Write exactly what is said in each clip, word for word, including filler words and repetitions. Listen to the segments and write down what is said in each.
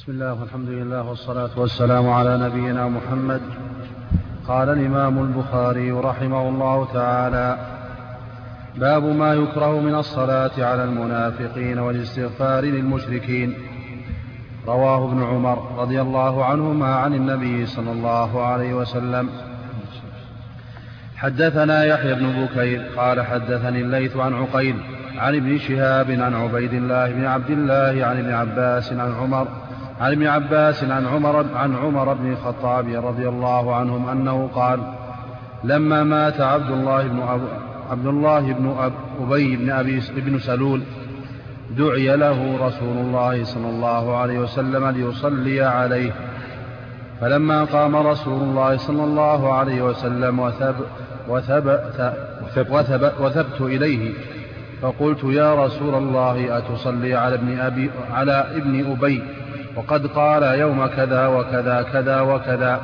بسم الله والحمد لله والصلاة والسلام على نبينا محمد. قال الإمام البخاري رحمه الله تعالى: باب ما يكره من الصلاة على المنافقين والاستغفار للمشركين. رواه ابن عمر رضي الله عنهما عن النبي صلى الله عليه وسلم. حدثنا يحيى بن بكير قال حدثني الليث عن عقيل عن ابن شهاب عن عبيد الله بن عبد الله عن ابن عباس عن عمر عن ابن عباس عن عمر عن عمر بن الخطاب رضي الله عنهم أنه قال: لما مات عبد الله بن أبو عبد الله بن أب أبي بن أبي بن سلول دعي له رسول الله صلى الله عليه وسلم ليصلي عليه، فلما قام رسول الله صلى الله عليه وسلم وثب وثبت وثب وثبت إليه فقلت: يا رسول الله أتصلي على ابن أبي على ابن أبي وقد قال يوم كذا وكذا كذا وكذا،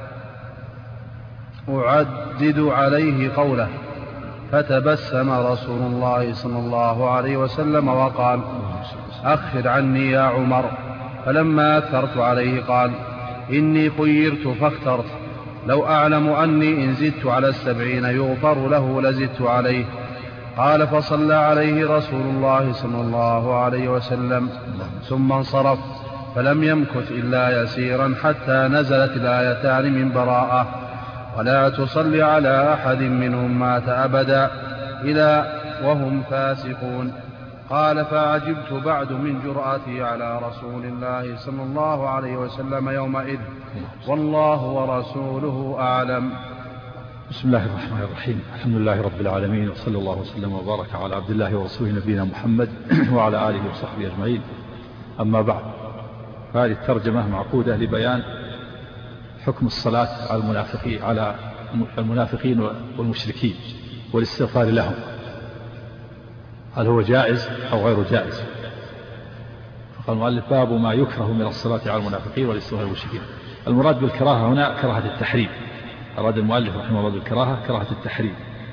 أعدد عليه قوله. فتبسم رسول الله صلى الله عليه وسلم وقال: أخر عني يا عمر. فلما أكثرت عليه قال: إني خيرت فاخترت، لو أعلم أني إن زدت على السبعين يغفر له لزدت عليه. قال: فصلى عليه رسول الله صلى الله عليه وسلم ثم انصرف، فلم يمكث إلا يسيرا حتى نزلت الآيتان من براءة: ولا تصلي على أحد منهم مات أبدا إلى وهم فاسقون. قال: فعجبت بعد من جرأتي على رسول الله صلى الله عليه وسلم يومئذ، والله ورسوله أعلم. بسم الله الرحمن الرحيم. الحمد لله رب العالمين، وصلى الله وسلم وبارك على عبد الله ورسوله نبينا محمد وعلى آله وصحبه أجمعين. أما بعد، هذه الترجمة معقودة لبيان حكم الصلاة على المنافقين على المنافقين والمشركين والاستغفار لهم، هل هو جائز أو غير جائز. فقال المؤلف: باب ما يكره من الصلاة على المنافقين والاستغفار للمشركين. المراد بالكراهة هنا كراهة التحريم. أراد المؤلف رحمه الله بالكراهة كراهة التحريم،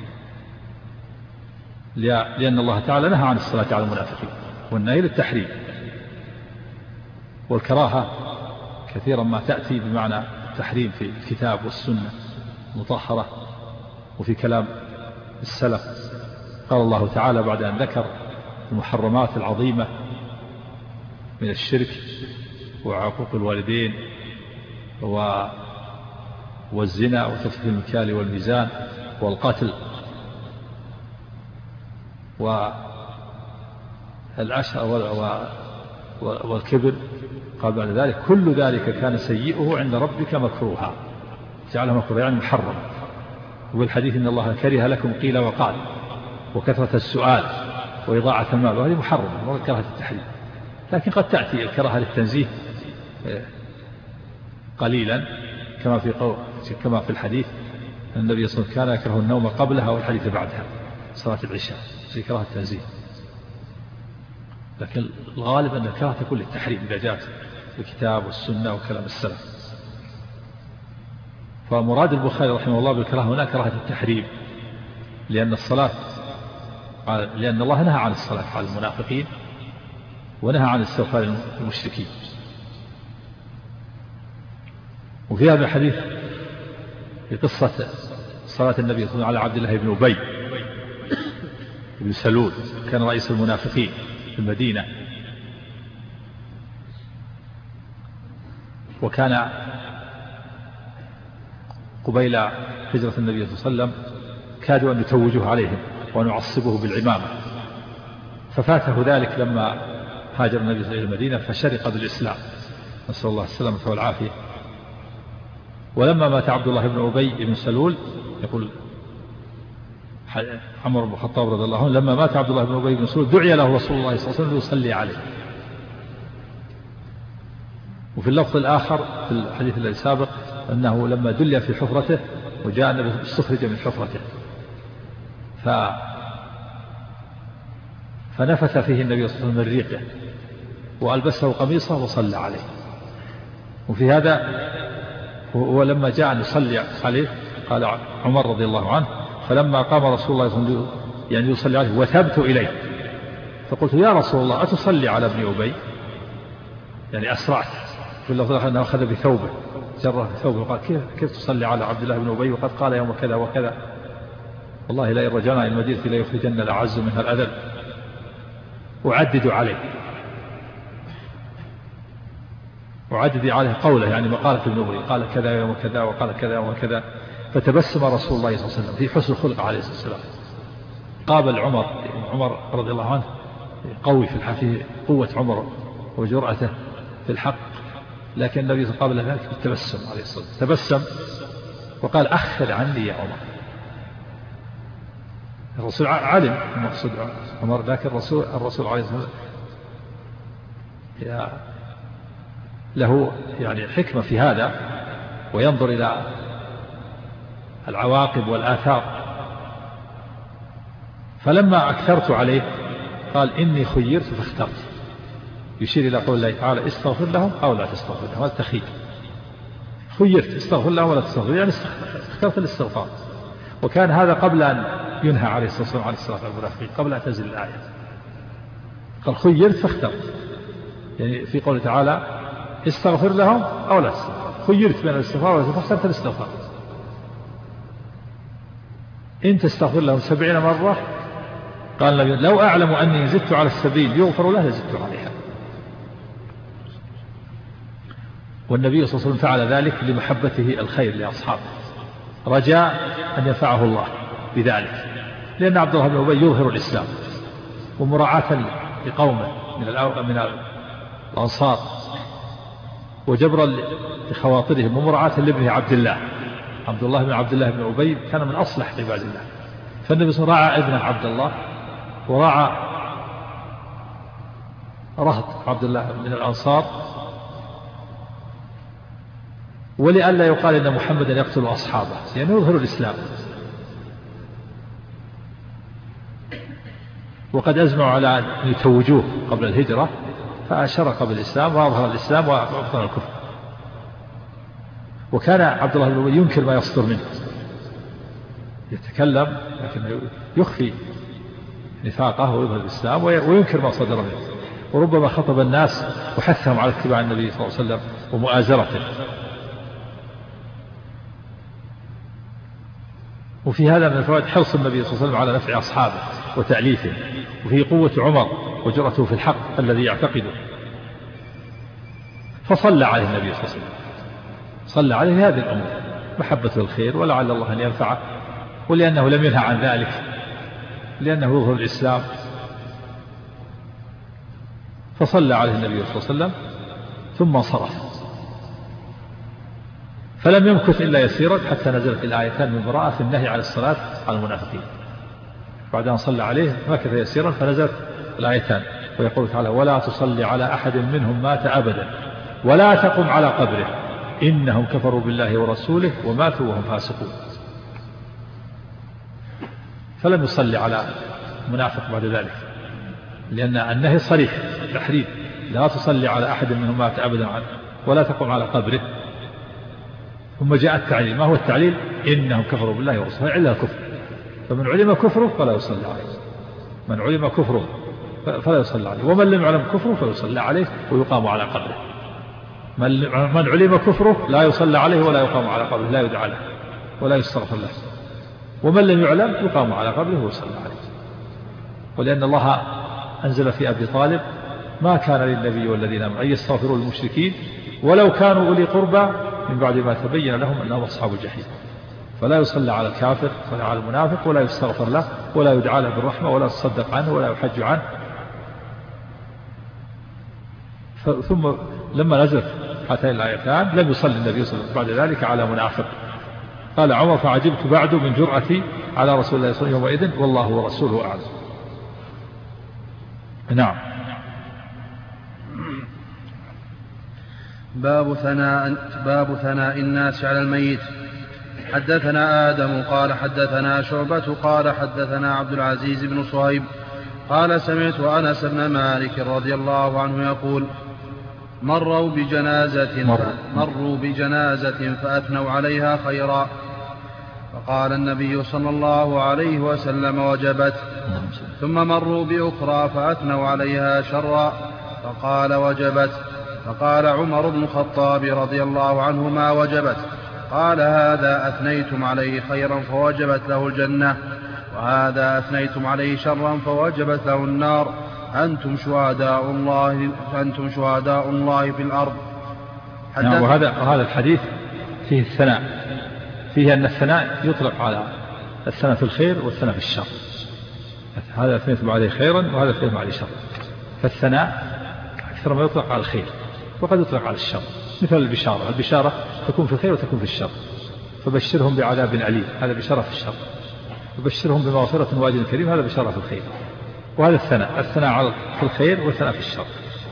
لأن الله تعالى نهى عن الصلاة على المنافقين، والنهي للتحريم. والكراهة كثيرا ما تأتي بمعنى التحريم في الكتاب والسنة المطهرة وفي كلام السلف. قال الله تعالى بعد أن ذكر المحرمات العظيمة من الشرك وعقوق الوالدين والزنا وتفسير المكيال والميزان والقتل والعشاء والكبر، قال بعد ذلك: كل ذلك كان سيئه عند ربك مكروها. جعله مكروه يعني محرم. وبالحديث: إن الله كره لكم قيل وقال وكثرة السؤال وإضاعة المال، وهذه محرمة وكراهة التحريم. لكن قد تأتي الكراهة للتنزيه قليلا، كما في قول كما في الحديث أن النبي صلى الله عليه وسلم كان يكره النوم قبلها والحديث بعدها، صلاة العشاء، في كراهة التنزيه. لكن الغالب أن الكراهة تكون للتحريم إذا جاءت الكتاب والسنة وكلام السلف. فمراد البخاري رحمه الله بالكراهة هنا كراهة التحريم، لأن الصلاة لأن الله نهى عن الصلاة على المنافقين ونهى عن استغفار المشركين. وفي هذا الحديث في قصة صلاة النبي صلى الله عليه وسلم على عبد الله بن أبي بن سلول، كان رئيس المنافقين في المدينة، وكان قبيل هجرة النبي صلى الله عليه وسلم كادوا أن يتوجوه عليهم وأن يعصبوه بالعمامة، ففاته ذلك لما هاجر النبي صلى الله عليه وسلم إلى المدينة فشرق بالإسلام، نسأل الله السلامة والعافية. ولما مات عبد الله بن أبي بن سلول، يقول عمر بن الخطاب رضي الله عنه: لما مات عبد الله بن أبي بن سلول دعي له رسول الله صلى الله عليه وسلم ليصلي عليه. وفي اللفظ الآخر في الحديث الذي سابق أنه لما دلي في حفرته وجاء النبي استخرج من حفرته ف... فنفث فيه النبي صلى الله عليه وسلم من ريقه وألبسه قميصه وصلى عليه. وفي هذا ولما جاء أن يصلي عليه قال عمر رضي الله عنه: فلما قام رسول الله صلى الله عليه وسلم يعني يصلي عليه وثبت إليه فقلت: يا رسول الله أتصلي على ابن أبي؟ يعني أسرعت في اللفظ أنه أخذ بثوبه جره بثوبه وقال كيف, كيف تصلي على عبد الله بن أبي وقد قال يوم كذا وكذا والله لا رجعنا إلى المدينة لا يخرجن الأعز منها الأذل وعددوا عليه وعدد عليه قوله يعني مقالة ابن أبي قال كذا يوم كذا وقال كذا يوم كذا. فتبسم رسول الله صلى الله عليه وسلم في حسن الخلق عليه الصلاة والسلام. قابل عمر عمر رضي الله عنه قوي في الحفي قوة عمر وجرأته في الحق لكن النبي قابل ذلك بالتبسم عليه الصلاة والسلام تبسم وقال أخر عني يا عمر. الرسول علم المقصود عمر لكن الرسول الرسول عليه الصلاة والسلام له يعني حكمة في هذا وينظر إلى العواقب والآثار. فلما أكثرت عليه قال إني خيرت فاخترت يشير إلى قول الله تعالى استغفر لهم أو لا تستغفر لهم. هذا تخير خيرت استغفر لهم ولا تستغفر يعني اخترت الاستغفار. وكان هذا قبل أن ينهى عليه الصلاة والسلام عن الصلاة على المنافقين قبل أن تنزل الآية قال خيرت فاخترت يعني في قوله تعالى استغفر لهم أو لا تستغفر خيرت بين الاستغفار والاستغفار فاخترت الاستغفار. إن تستغفر لهم سبعين مرة قال النبي لو أعلم أني زدت على السبيل يغفر له لزدت عليها. والنبي صلى الله عليه وسلم فعل ذلك لمحبته الخير لأصحابه رجاء أن ينفعه الله بذلك لأن عبد الله بن أبي يظهر الإسلام ومراعاة لقومه من من الأنصار وجبرا لخواطرهم ومراعاة لابنه عبد الله. عبد الله بن عبد الله بن أبي كان من أصلح عباد الله فالنبي صلى الله عليه وسلم راعى ابنه عبد الله وراعى رهط عبد الله من الأنصار ولئلا يقال إن محمدا يقتل أصحابه يعني يظهر الإسلام. وقد أزمعوا على أن يتوجوه قبل الهجرة فأشرق بالإسلام وأظهر الإسلام وأبطل الكفر. وكان عبد الله بن أبي ينكر ما يصدر منه يتكلم لكن يخفي نفاقه ويظهر الإسلام وينكر ما صدر منه وربما خطب الناس وحثهم على اتباع النبي صلى الله عليه وسلم ومؤازرته. وفي هذا من الفوائد حرص النبي صلى الله عليه وسلم على نفع أصحابه وتأليفه وفي قوة عمر وجرأته في الحق الذي يعتقده. فصلى عليه النبي صلى الله عليه وسلم صلى عليه هذه الأمور محبته الخير ولعل الله أن ينفعه ولأنه لم ينهى عن ذلك لأنه يظهر الإسلام. فصلى عليه النبي صلى الله عليه وسلم ثم انصرف فلم يمكث إلا يسيرا حتى نزلت الآيتان من براءة في النهي عن الصلاة على المنافقين. بعد أن صلى عليه مكث يسيرا فنزلت الآيتان ويقول تعالى ولا تصلي على أحد منهم مات أبدا ولا تقم على قبره إنهم كفروا بالله ورسوله وماتوا وهم فاسقون. فلم يصلي على منافق بعد ذلك لأن النهي صريح تحريم لا تصلي على أحد منهم مات أبدا ولا تقم على قبره. ثم جاء التعليل. ما هو التعليل؟ إنهم كفروا بالله ورسوله إلا الكفر. فمن علم كفره فلا يصلى عليه من علم كفره فلا يصلى عليه ومن لم يعلم كفره فيصلى عليه ويقام على قبره. من علم كفره لا يصلى عليه ولا يقام على قبره لا يدعى له ولا يستغفر له ومن لم يعلم يقام على قبره ويصلى عليه. ولأن الله أنزل في أبي طالب ما كان للنبي والذين آمنوا أن يستغفروا للمشركين ولو كانوا أولي قربى من بعد ما تبين لهم أنهم أصحاب الجحيم. فلا يصلى على الكافر ولا على المنافق ولا يستغفر له ولا يدعى له بالرحمة ولا يصدق عنه ولا يحج عنه. ثم لما نزلت هاتين الآيتان لم يصلي النبي صلى الله عليه وسلم بعد ذلك على منافق. قال عمر فعجبت بعد من جرأتي على رسول الله صلى الله عليه وسلم يومئذ والله ورسوله أعلم. نعم. باب ثناء باب ثناء الناس على الميت. حدثنا آدم قال حدثنا شعبة قال حدثنا عبد العزيز بن صهيب قال سمعت أنس بن مالك رضي الله عنه يقول مروا بجنازة مر. مروا بجنازة فأثنوا عليها خيرا فقال النبي صلى الله عليه وسلم وجبت. ثم مروا بأخرى فأثنوا عليها شرا فقال وجبت. فقال عمر بن الخطاب رضي الله عنه: ما وجبت؟ قال: هذا أثنيتم عليه خيرا فوجبت له الجنة، وهذا أثنيتم عليه شرا فوجبت له النار. أنتم شهداء الله أنتم شهداء الله في الأرض. نعم. وهذا وهذا الحديث فيه الثناء، فيه أن الثناء يطلق على الثناء في الخير والثناء في الشر. هذا أثنيتم عليه خيرا وهذا أثنيتم عليه شرا. فالثناء أكثر ما يطلق على الخير وقد يطلق على الشر، مثل البشارة. البشارة تكون في الخير وتكون في الشر. فبشرهم بعذاب أليم، هذا بشارة في الشر. وبشرهم بمغفرة وأجر كريم، هذا بشارة في الخير. وهذا الثناء، الثناء في الخير والثناء في الشر.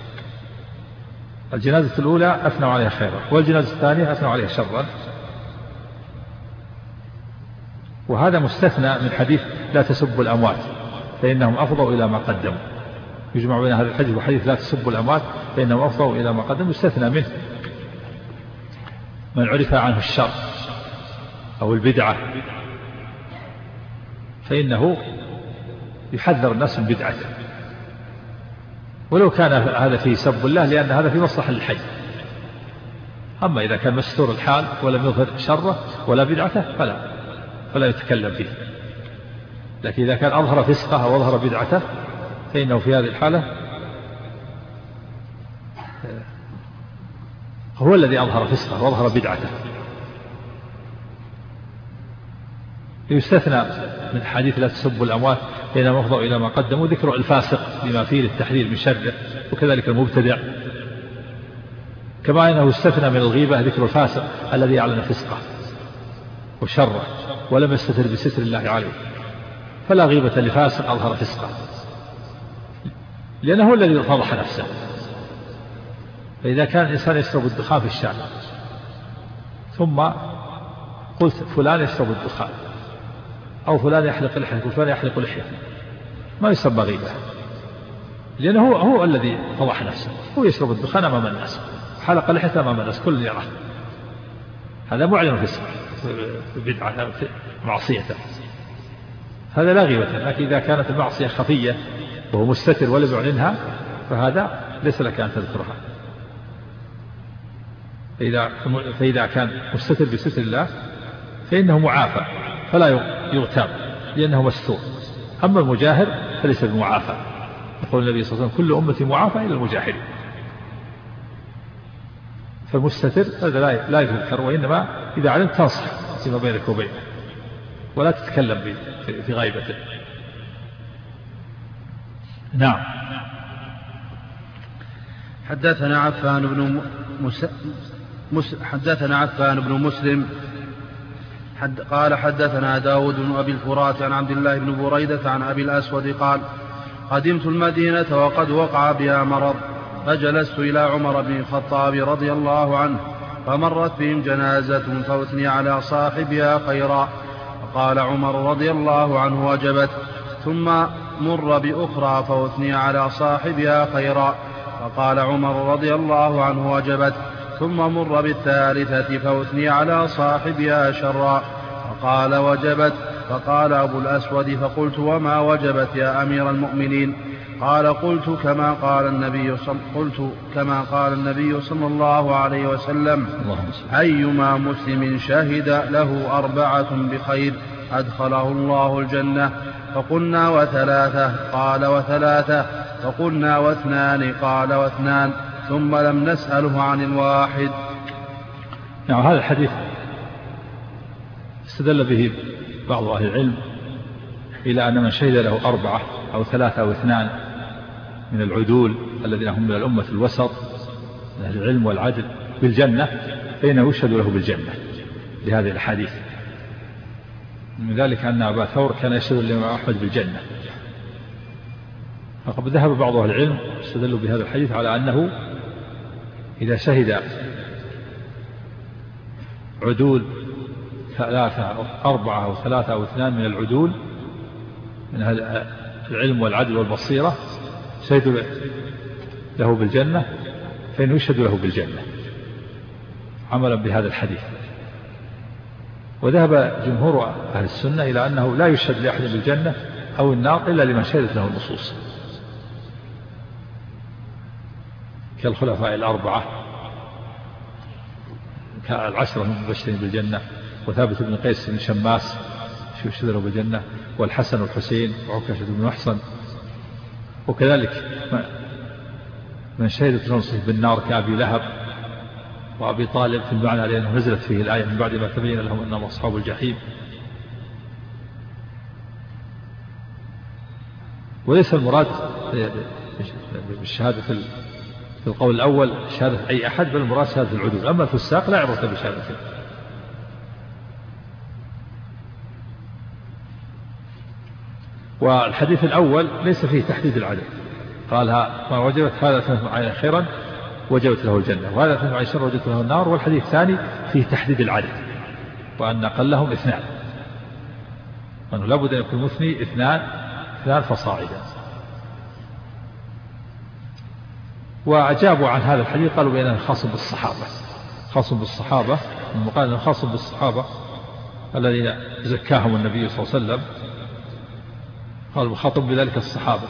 الجنازة الأولى أثنوا عليها خيرا، والجنازة الثانية أثنوا عليها شرا. وهذا مستثنى من حديث لا تسبوا الأموات فإنهم أفضوا إلى ما قدموا. يجمع بين هذا الحديث وحديث لا تسبوا الأموات فإنهم أفضوا إلى ما قدموا. مستثنى منه من عرف عنه الشر أو البدعة، فإنه يحذر الناس من بدعته، ولو كان هذا فيه سب الله، لأن هذا في مصلحة الحي. أما إذا كان مستور الحال ولم يظهر شره ولا بدعته فلا فلا يتكلم فيه. لكن إذا كان أظهر فسقه وأظهر بدعته فإنه في هذه الحالة هو الذي أظهر فسقه وأظهر بدعته. يستثنى من حديث لا تسبوا الأموات فإنهم أفضوا إلى ما قدموا ذكر الفاسق بما فيه للتحذير من شره، وكذلك المبتدع. كما أنه استثنى من الغيبة ذكر الفاسق الذي أعلن فسقه وشره ولم يستتر بستر الله عليه، فلا غيبة لفاسق أظهر فسقه، لأنه هو الذي فضح نفسه. فإذا كان الإنسان يشرب الدخان في الشارع ثم قلت فلان يشرب الدخان أو فلان يحلق لحيته وفلان يحلق لحيته، ما يسمى غيبة، لأنه هو, هو الذي فضح نفسه. هو يشرب الدخان أمام الناس، حلق لحيته أمام الناس، كل يراه. هذا معلن فسق بدعة معصيته، هذا لا غيبة. لكن إذا كانت المعصية خفية وهو مستتر ولم يعلنها فهذا ليس لك أن تذكرها. فإذا, فإذا كان مستتر بستر الله فإنه معافى فلا يغتاب لأنه مستور. أما المجاهر فليس بمعافى. يقول النبي صلى الله عليه وسلم: كل أمتي معافى إلا المجاهر. فالمستتر هذا لا يذكر، وإنما إذا علمت تنصح فيما بينك وبينه ولا تتكلم في غيبته. نعم. حدثنا عفان بن مس... مس... حدثنا عفان بن مسلم حد... قال حدثنا داود بن أبي الفرات عن عبد الله بن بريدة عن أبي الأسود قال: قدمت المدينة وقد وقع بها مرض، فجلست إلى عمر بن الخطاب رضي الله عنه، فمرت بهم جنازة فأثني على صاحبها خيرا، فقال عمر رضي الله عنه: وجبت. ثم مر بأخرى فأثني على صاحبها خيرا، فقال عمر رضي الله عنه: وجبت. ثم مر بالثالثة فأثني على صاحبها شرا، فقال: وجبت. فقال أبو الأسود: فقلت: وما وجبت يا أمير المؤمنين؟ قال: قلت كما قال النبي صل... قلت كما قال النبي صلى الله عليه وسلم: أيما مسلم شهد له أربعة بخير أدخله الله الجنة. فقلنا: وثلاثة؟ قال: وثلاثة. فقلنا: واثنان؟ قال: واثنان. ثم لم نسأله عن الواحد. نعم. هذا الحديث استدل به بعض أهل العلم إلى أن من شهد له أربعة أو ثلاثة أو اثنان من العدول الذين هم من الأمة الوسط من أهل العلم والعدل بالجنة فإنه يشهد له بالجنة لهذه الحديث. من ذلك أن أبا ثور كان يشهد لإمام أحمد بالجنة. فقد ذهب بعض أهل العلم استدلوا بهذا الحديث على أنه إذا شهد عدول ثلاثة أو أربعة أو ثلاثة أو اثنان من العدول من أهل العلم والعدل والبصيرة شهدوا له بالجنة فإنه يشهد له بالجنة عملا بهذا الحديث. وذهب جمهور أهل السنة إلى أنه لا يشهد لأحد بالجنة أو النار إلا لمن شهدت له النصوص. كالخلفاء الأربعة كالعشرة المبشرين بالجنة، وثابت بن قيس بن شماس شذروا بالجنة، والحسن والحسين وعكاشة بن محصن، وكذلك من شهدت نفسه بالنار كأبي لهب وأبي طالب في المعنى لأنه نزلت فيه الآية من بعد ما تبين لهم أنهم أصحاب الجحيم. وليس المراد بالشهادة في القول الأول شهادة أي أحد، بل المراد شهادة العدول. أما الفساق لا يعرف بشهادته. والحديث الأول ليس فيه تحديد العدد، قالها ما وجبت هذا ثمن خيرا وجبت له الجنة، وهذا ثمن شر وجبت له النار. والحديث الثاني فيه تحديد العدد، وأن أقلهم اثنان، وأنه لابد أن يكون مثني اثنان اثنان فصاعدا. وأجابوا عن هذا الحديث قالوا بأنه خاص بالصحابة، خاص بالصحابة، المقال أنه خاص بالصحابة الذين زكاهم النبي صلى الله عليه وسلم، قال مخاطب بذلك الصحابة.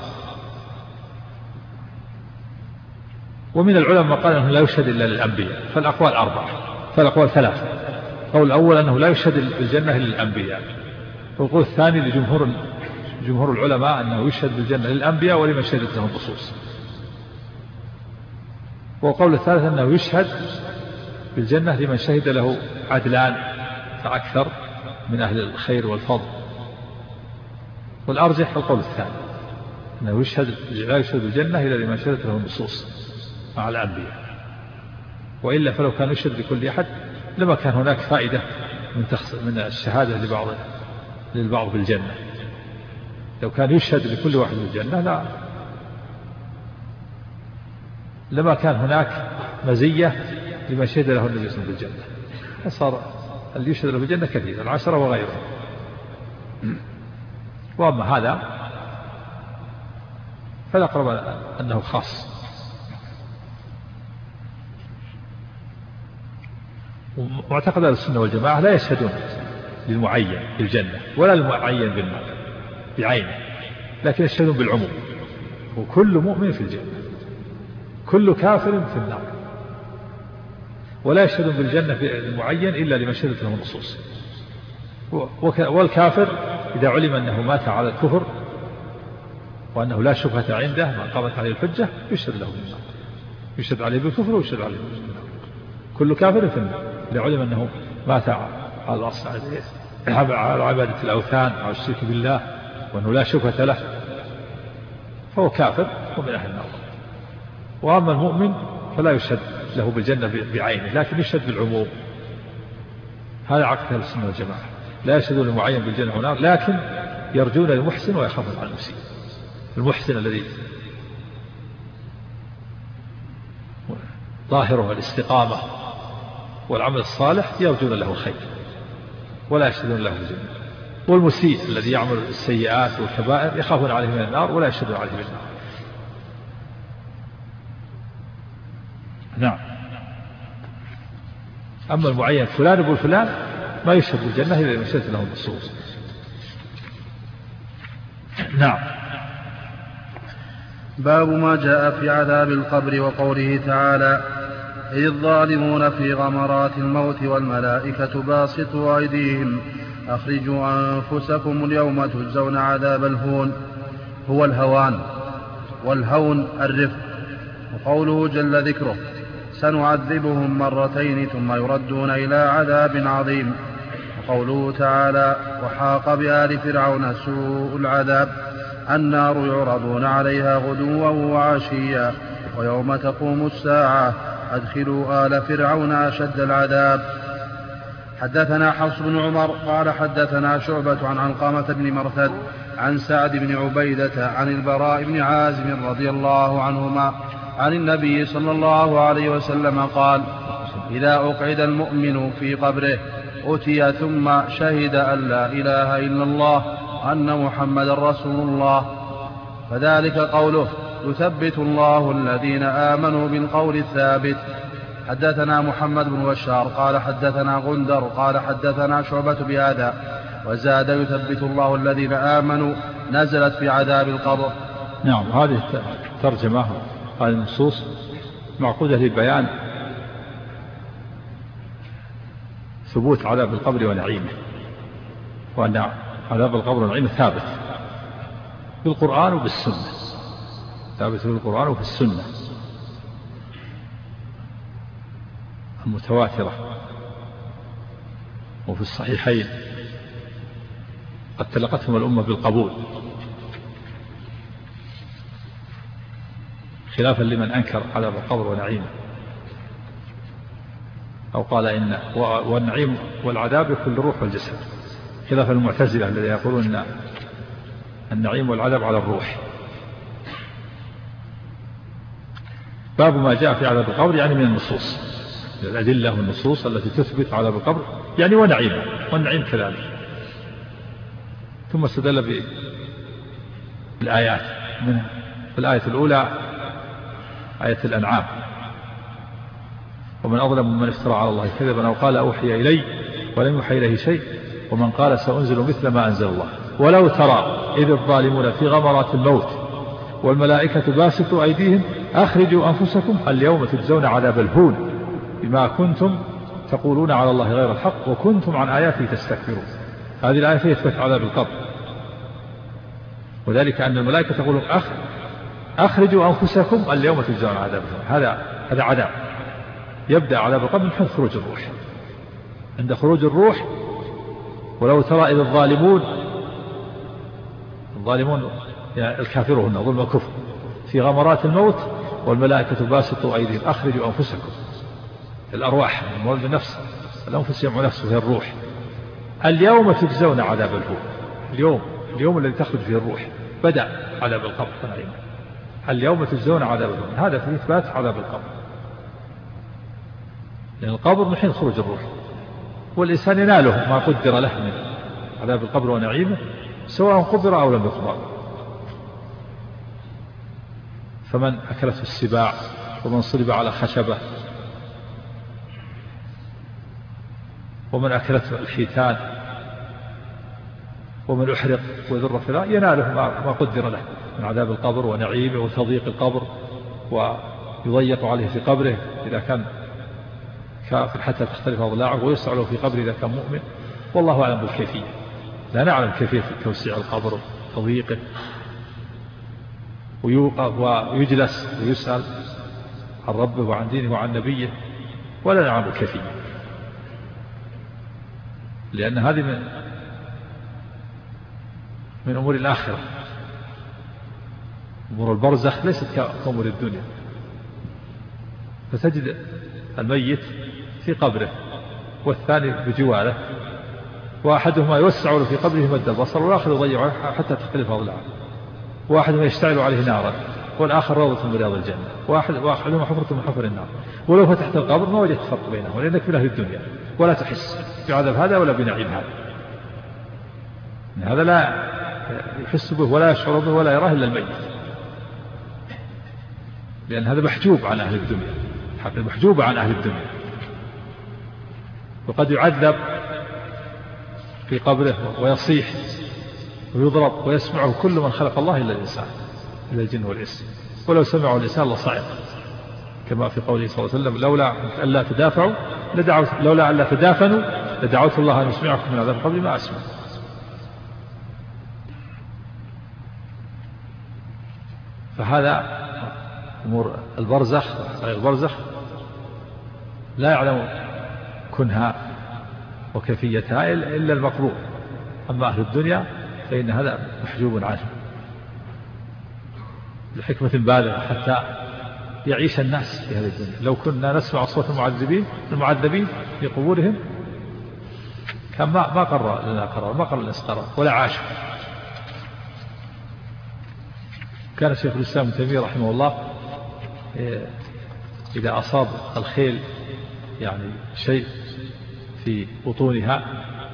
ومن العلماء قال أنه لا يشهد إلا للأنبياء، فالأقوال أربعة، فالأقوال ثلاثة. القول الأول أنه لا يشهد بالجنة إلا للأنبياء، والقول الثاني لجمهور جمهور العلماء أنه يشهد بالجنة للأنبياء ولمن شهدت لهم النصوص. والقول الثالث أنه يشهد بالجنة لمن شهد له عدلان فأكثر من أهل الخير والفضل. والأرجح القول الثاني أنه يشهد لا يشهد بالجنة إلا لمن شهدت له النصوص مع الأنبياء، وإلا فلو كان يشهد لكل أحد لما كان هناك فائدة من من الشهادة لبعض للبعض بالجنة. لو كان يشهد لكل واحد بالجنة لا لما كان هناك مزية لما شهد له النبي صلى الله عليه وسلم بالجنة، فصار اللي يشهد له بالجنة كثير، العشرة وغيرهم. وأما هذا فالأقرب أنه خاص. ومعتقد السنة والجماعة لا يشهدون للمعين بالجنة ولا للمعين بالنار بعينه، لكن يشهدون بالعموم، وكل مؤمن في الجنة، كل كافر في النار. ولا يشهدون بالجنة المعين إلا لمن شهدت له النصوص. والكافر إذا علم أنه مات على الكفر وأنه لا شبهة عنده ما قامت عليه الحجة يشهد له بالنار، يشهد عليه بالكفر ويشهد عليه بالنار. كل كافر في النار إذا علم أنه مات على الأصل على عبادة الأوثان أو الشرك بالله وأنه لا شبهة له فهو كافر ومن أهل النار. وأما المؤمن فلا يشهد له بالجنة بعينه، لكن يشهد بالعموم. هذا عقد أهل السنة والجماعة، لا يشهدون المعين بالجنة والنار، لكن يرجون المحسن ويخافون على المسيء. المحسن الذي ظاهره الاستقامة والعمل الصالح يرجون له الخير ولا يشهدون له بالجنة. والمسيء الذي يعمل السيئات والكبائر يخافون عليه من النار ولا يشهدون عليه بالنار. نعم. أما المعين فلان ابو فلان ما يشهد بالجنة إلا لمن شهدت له النصوص. نعم. باب ما جاء في عذاب القبر وقوله تعالى إذ الظالمون في غمرات الموت والملائكة باسطوا أيديهم أخرجوا أنفسكم اليوم تجزون عذاب الهون. هو الهوان، والهون الرفق. وقوله جل ذكره سنعذبهم مرتين ثم يردون إلى عذاب عظيم. وقوله تعالى وحاق بآل فرعون سوء العذاب النار يعرضون عليها غدوا وعشيا ويوم تقوم الساعة أدخلوا آل فرعون أشد العذاب. حدثنا حفص بن عمر قال حدثنا شعبة عن علقمة بن مرثد عن سعد بن عبيدة عن البراء بن عازم رضي الله عنهما عن النبي صلى الله عليه وسلم قال إذا أقعد المؤمن في قبره أتي ثم شهد أن لا إله إلا الله وأن محمد رسول الله فذلك قوله يثبت الله الذين آمنوا بالقول الثابت. حدثنا محمد بن بشار قال حدثنا غندر قال حدثنا شعبة بهذا وزاد يثبت الله الذين آمنوا نزلت في عذاب القبر. نعم. هذه ترجمة هذه النصوص معقودة للبيان ثبوت عذاب القبر ونعيمه، وأن عذاب القبر ونعيمه ثابت بالقرآن وبالسنة، ثابت بالقرآن وفي السنة المتواترة وفي الصحيحين قد تلقتهم الأمة بالقبول، خلافا لمن أنكر عذاب القبر ونعيمه أو قال إن والنعيم والعذاب يكون للروح والجسد، خلاف المعتزلة الذين يقولون أن النعيم والعذاب على الروح. باب ما جاء في عذاب القبر يعني من النصوص، الأدلة والنصوص التي تثبت عذاب القبر يعني ونعيمه، والنعيم كذلك. ثم استدل بالآيات، من الآية الأولى آية الأنعام: ومن أظلم ممن افترى على الله كذبا أو قال أوحي إلي ولم يوحى إليه شيء ومن قال سأنزل مثل ما أنزل الله ولو ترى إذ الظالمون في غمرات الموت والملائكة باسطوا أيديهم أخرجوا أنفسكم اليوم تجزون عذاب الهون بما كنتم تقولون على الله غير الحق وكنتم عن آياته تستكبرون. هذه الآية فيها إثبات عذاب القبر، وذلك أن الملائكة تقول أخ أخرجوا أنفسكم اليوم تجزون عذاب الهون. هذا هذا عذاب يبدأ عذاب القبر من حين خروج الروح. عند خروج الروح ولو ترى إذ الظالمون الظالمون يعني الكافرون ظلم الكفر في غمرات الموت والملائكة باسطوا أيديهم أخرجوا أنفسكم، الأرواح المراد بالنفس، الأنفس يجمع نفسه هي الروح، اليوم تجزون عذاب الهون. اليوم اليوم الذي تخرج فيه الروح بدأ عذاب القبر ونعيمه، اليوم تجزون عذاب الهون. هذا في إثبات عذاب القبر، لأن القبر من حين خروج الروح، والإنسان يناله ما قدر له من عذاب القبر ونعيمه سواء قدر أو لم يقدر. فمن أكلته السباع ومن صلب على خشبة ومن أكلته الحيتان ومن أحرق وذر في النار يناله ما قدر له من عذاب القبر ونعيمه وتضييق القبر ويضيق عليه في قبره إذا كان كافر حتى تختلف أضلاعه، ويسع له في قبره إذا كان مؤمن. والله أعلم بالكيفية، لا نعلم كيفية توسيع القبر وتضييقه، ويوقف ويجلس ويسأل عن ربه وعن دينه وعن نبيه، ولا نعلم الكيفية، لأن هذه من من أمور الآخرة. أمور البرزخ ليست كأمور الدنيا. فتجد الميت في قبره والثاني بجواره، وأحدهما يوسع له في قبره مد البصر والآخر يضيعه حتى تختلف أضلاعه، واحد يشتعل عليه نارا والآخر روضة من رياض الجنة، واحد واحدهما حفرة من حفر النار. ولو فتحت القبر ما وجدت فرق بينهم، لأنك من أهل الدنيا ولا تحس بعذاب هذا ولا بنعيم هذا. هذا لا يحس به ولا يشعر به ولا يراه إلا الميت، لأن هذا محجوب عن أهل الدنيا، محجوب عن أهل الدنيا. وقد يعذب في قبره ويصيح ويضرب ويسمعه كل من خلق الله إلا الإنسان، إلا الجن والإنس، ولو سمعه الإنسان لصعق، كما في قوله صلى الله عليه وسلم: لولا ألا تدافعوا لدعوت لولا ألا تدافنوا لدعوت الله أن يسمعكم من عذاب القبر ما أسمع. فهذا أمور البرزخ غير البرزخ لا يعلم كنها وكيفيتها إلا المقبول. أما أهل الدنيا فإن هذا محجوب عنه لحكمة بالغة حتى يعيش الناس في هذه الدنيا. لو كنا نسمع أصوات المعذبين المعذبين في قبورهم كان ما ما قرر لنا قرار، ما قرر الاستقرار ولا عاش. كان شيخ الإسلام ابن تيمية رحمه الله إذا أصاب الخيل يعني شيء في بطونها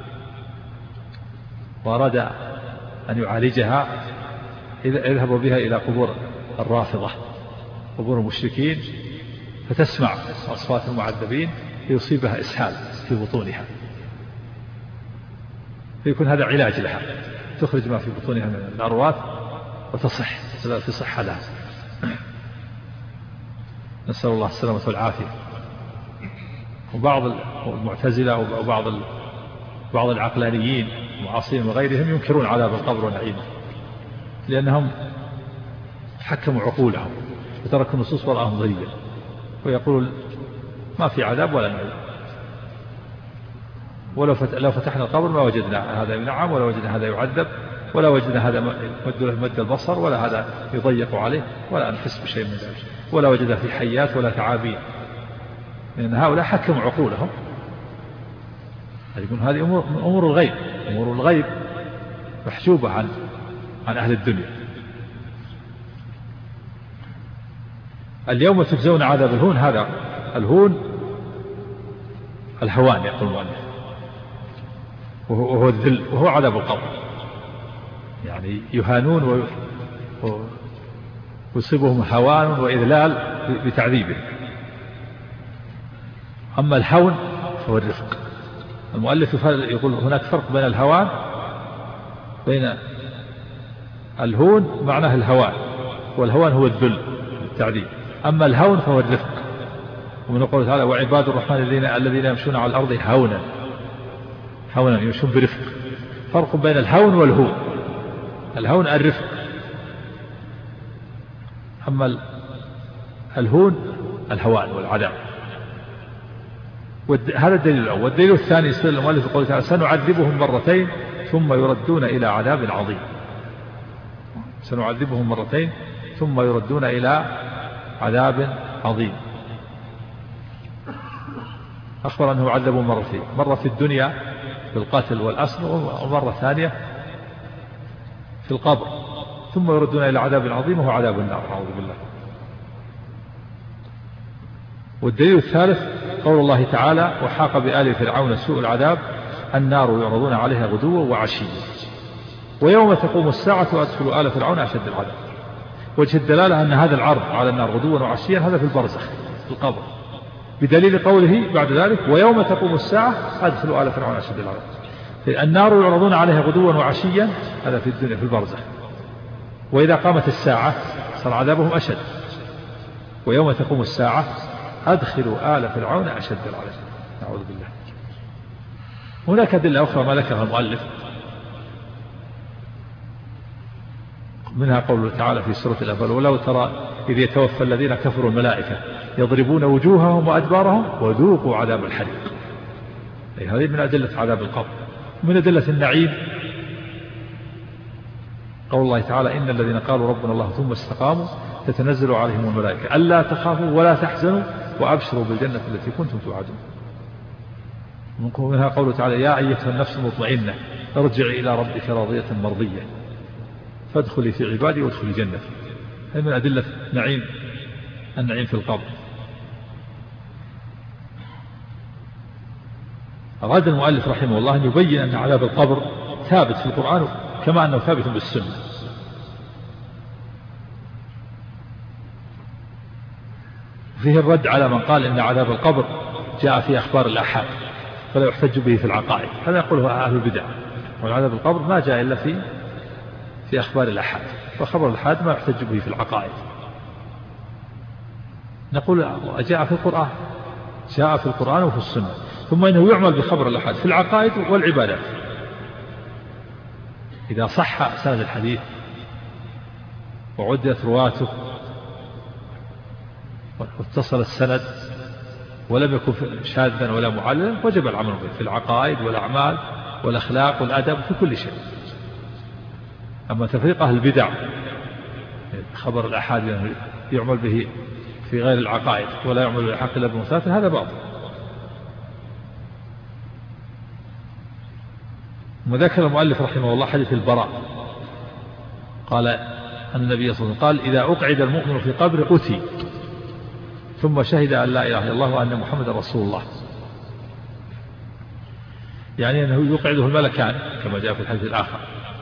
وأراد أن يعالجها يذهب بها إلى قبور الرافضة، قبور المشركين، فتسمع أصوات المعذبين ليصيبها إسهال في بطونها، فيكون هذا علاج لها، تخرج ما في بطونها من الأرواث وتصح تصح لها. نسأل الله السلامة والعافية. وبعض المعتزلة وبعض بعض العقلانيين المعاصرين وغيرهم ينكرون عذاب القبر ونعيمه، لأنهم حكموا عقولهم وتركوا النصوص وراءهم ضريبا، ويقول ما في عذاب ولا نعيم، ولو لو فتحنا القبر ما وجدنا هذا ينعم ولا وجدنا هذا يعذب ولا وجدنا هذا مد له مد البصر ولا هذا يضيق عليه ولا نحس بشيء من ذلك، ولا وجد في حيات ولا تعابين، لأن هؤلاء حكموا عقولهم. يقول هذه أمور أمور الغيب، أمور الغيب محجوبة عن عن أهل الدنيا. اليوم تجزون عذاب الهون، هذا الهون الهوان يقول المؤلف، وهو الذل وهو عذاب القبر، يعني يهانون ويصيبهم هوان وإذلال بتعذيبه. أما الهون فهو الرفق. المؤلف يقول هناك فرق بين الهوان، بين الهون معناه الهوان، والهوان هو الذل التعذيب، أما الهون فهو الرفق. ومن قوله تعالى وعباد الرحمن الذين الذين يمشون على الأرض هونا، هونا يمشون برفق. فرق بين الهون والهون، الهون الرفق، أما الهون الهوان والعذاب. هذا الدليل الأول. والدليل الثاني يستدل المؤلف بقوله تعالى سنعذبهم مرتين ثم يردون إلى عذاب عظيم. سنعذبهم مرتين ثم يردون إلى عذاب عظيم. أخبر أنه عذبوا مرتين، مرة في الدنيا بالقتل والأسر، ومرة ثانية في القبر، ثم يردون إلى عذاب عظيم وهو عذاب النار، أعوذ بالله. والدليل الثالث قول الله تعالى وحاق بآل فرعون سوء العذاب النار يعرضون عليها غدوا وعشيا ويوم تقوم الساعة أدخلوا آل فرعون أشد العذاب. وجه الدلالة أن هذا العرض على النار غدوا وعشيا هذا في البرزخ في القبر، بدليل قوله بعد ذلك ويوم تقوم الساعة أدخلوا آل فرعون أشد العذاب. النار يعرضون عليها غدوا وعشيا هذا في الدنيا في البرزخ، وإذا قامت الساعة صار عذابهم أشد. ويوم تقوم الساعة أدخلوا آل فرعون أشد العذاب، نعوذ بالله. هناك أدلة أخرى ما ذكرها المؤلف، منها قوله تعالى في سورة الأنفال ولو ترى إذ يتوفى الذين كفروا الملائكة يضربون وجوههم وأدبارهم وذوقوا عذاب الحريق. هذه من أدلة عذاب القبر. من أدلة النعيم قول الله تعالى إن الذين قالوا ربنا الله ثم استقاموا تتنزل عليهم الملائكة ألا تخافوا ولا تحزنوا وأبشروا بالجنة التي كنتم توعدون. منها قوله تعالى يا أيتها النفس المطمئنة ارجعي إلى ربك راضية مرضية فادخلي في عبادي وادخلي جنتي. هذه من أدلة نعيم النعيم في القبر. أراد المؤلف رحمه الله أن يبين أن عذاب القبر ثابت في القرآن كما أنه ثابت بالسنة. فيه الرد على من قال إن عذاب القبر جاء في أخبار الآحاد فلا يحتج به في العقائد، هذا يقوله أهل البدع. والعذاب القبر ما جاء إلا في في أخبار الآحاد، وخبر الآحاد ما يحتج به في العقائد. نقول جاء في القرآن، جاء في القرآن وفي السنة، ثم إنه يعمل بخبر الآحاد في العقائد والعبادات. إذا صح سند الحديث وعدت رواته واتصل السند ولم يكن شاذا ولا معللا وجب العمل به في العقائد والأعمال والأخلاق والأدب في كل شيء. أما تفريق أهل البدع خبر الآحاد يعمل به في غير العقائد ولا يعمل بالحق إلا بالمتواتر هذا باطل. وذكر المؤلف رحمه الله حديث البراء قال أن النبي صلى الله عليه وسلم قال إذا أقعد المؤمن في قبر أتي ثم شهد أن لا إله إلا الله وأن محمد رسول الله، يعني أنه يقعده الملكان كما جاء في الحديث الآخر.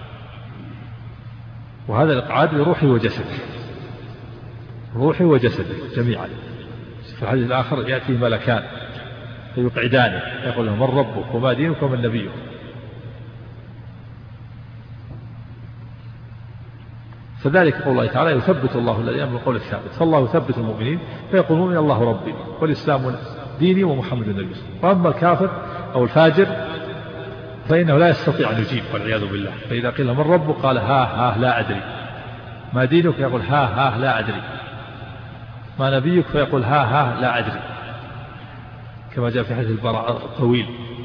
وهذا الإقعاد لروحه وجسده، روحه وجسده جميعا. في الحديث الآخر يأتي ملكان فيقعدانه يقول له من ربك وما دينك ومن نبيك. فذلك قول الله تعالى يثبت الله الذين آمنوا بالقول الثابت. فالله يثبت المؤمنين فيقول المؤمن الله ربي والإسلام ديني ومحمد النبي. وأما الكافر أو الفاجر فإنه لا يستطيع أن يجيب والعياذ بالله. فإذا قيل من ربك قال ها ها لا أدري. ما دينك يقول ها ها لا أدري. ما نبيك فيقول ها ها لا أدري، كما جاء في حديث البراء الطويل.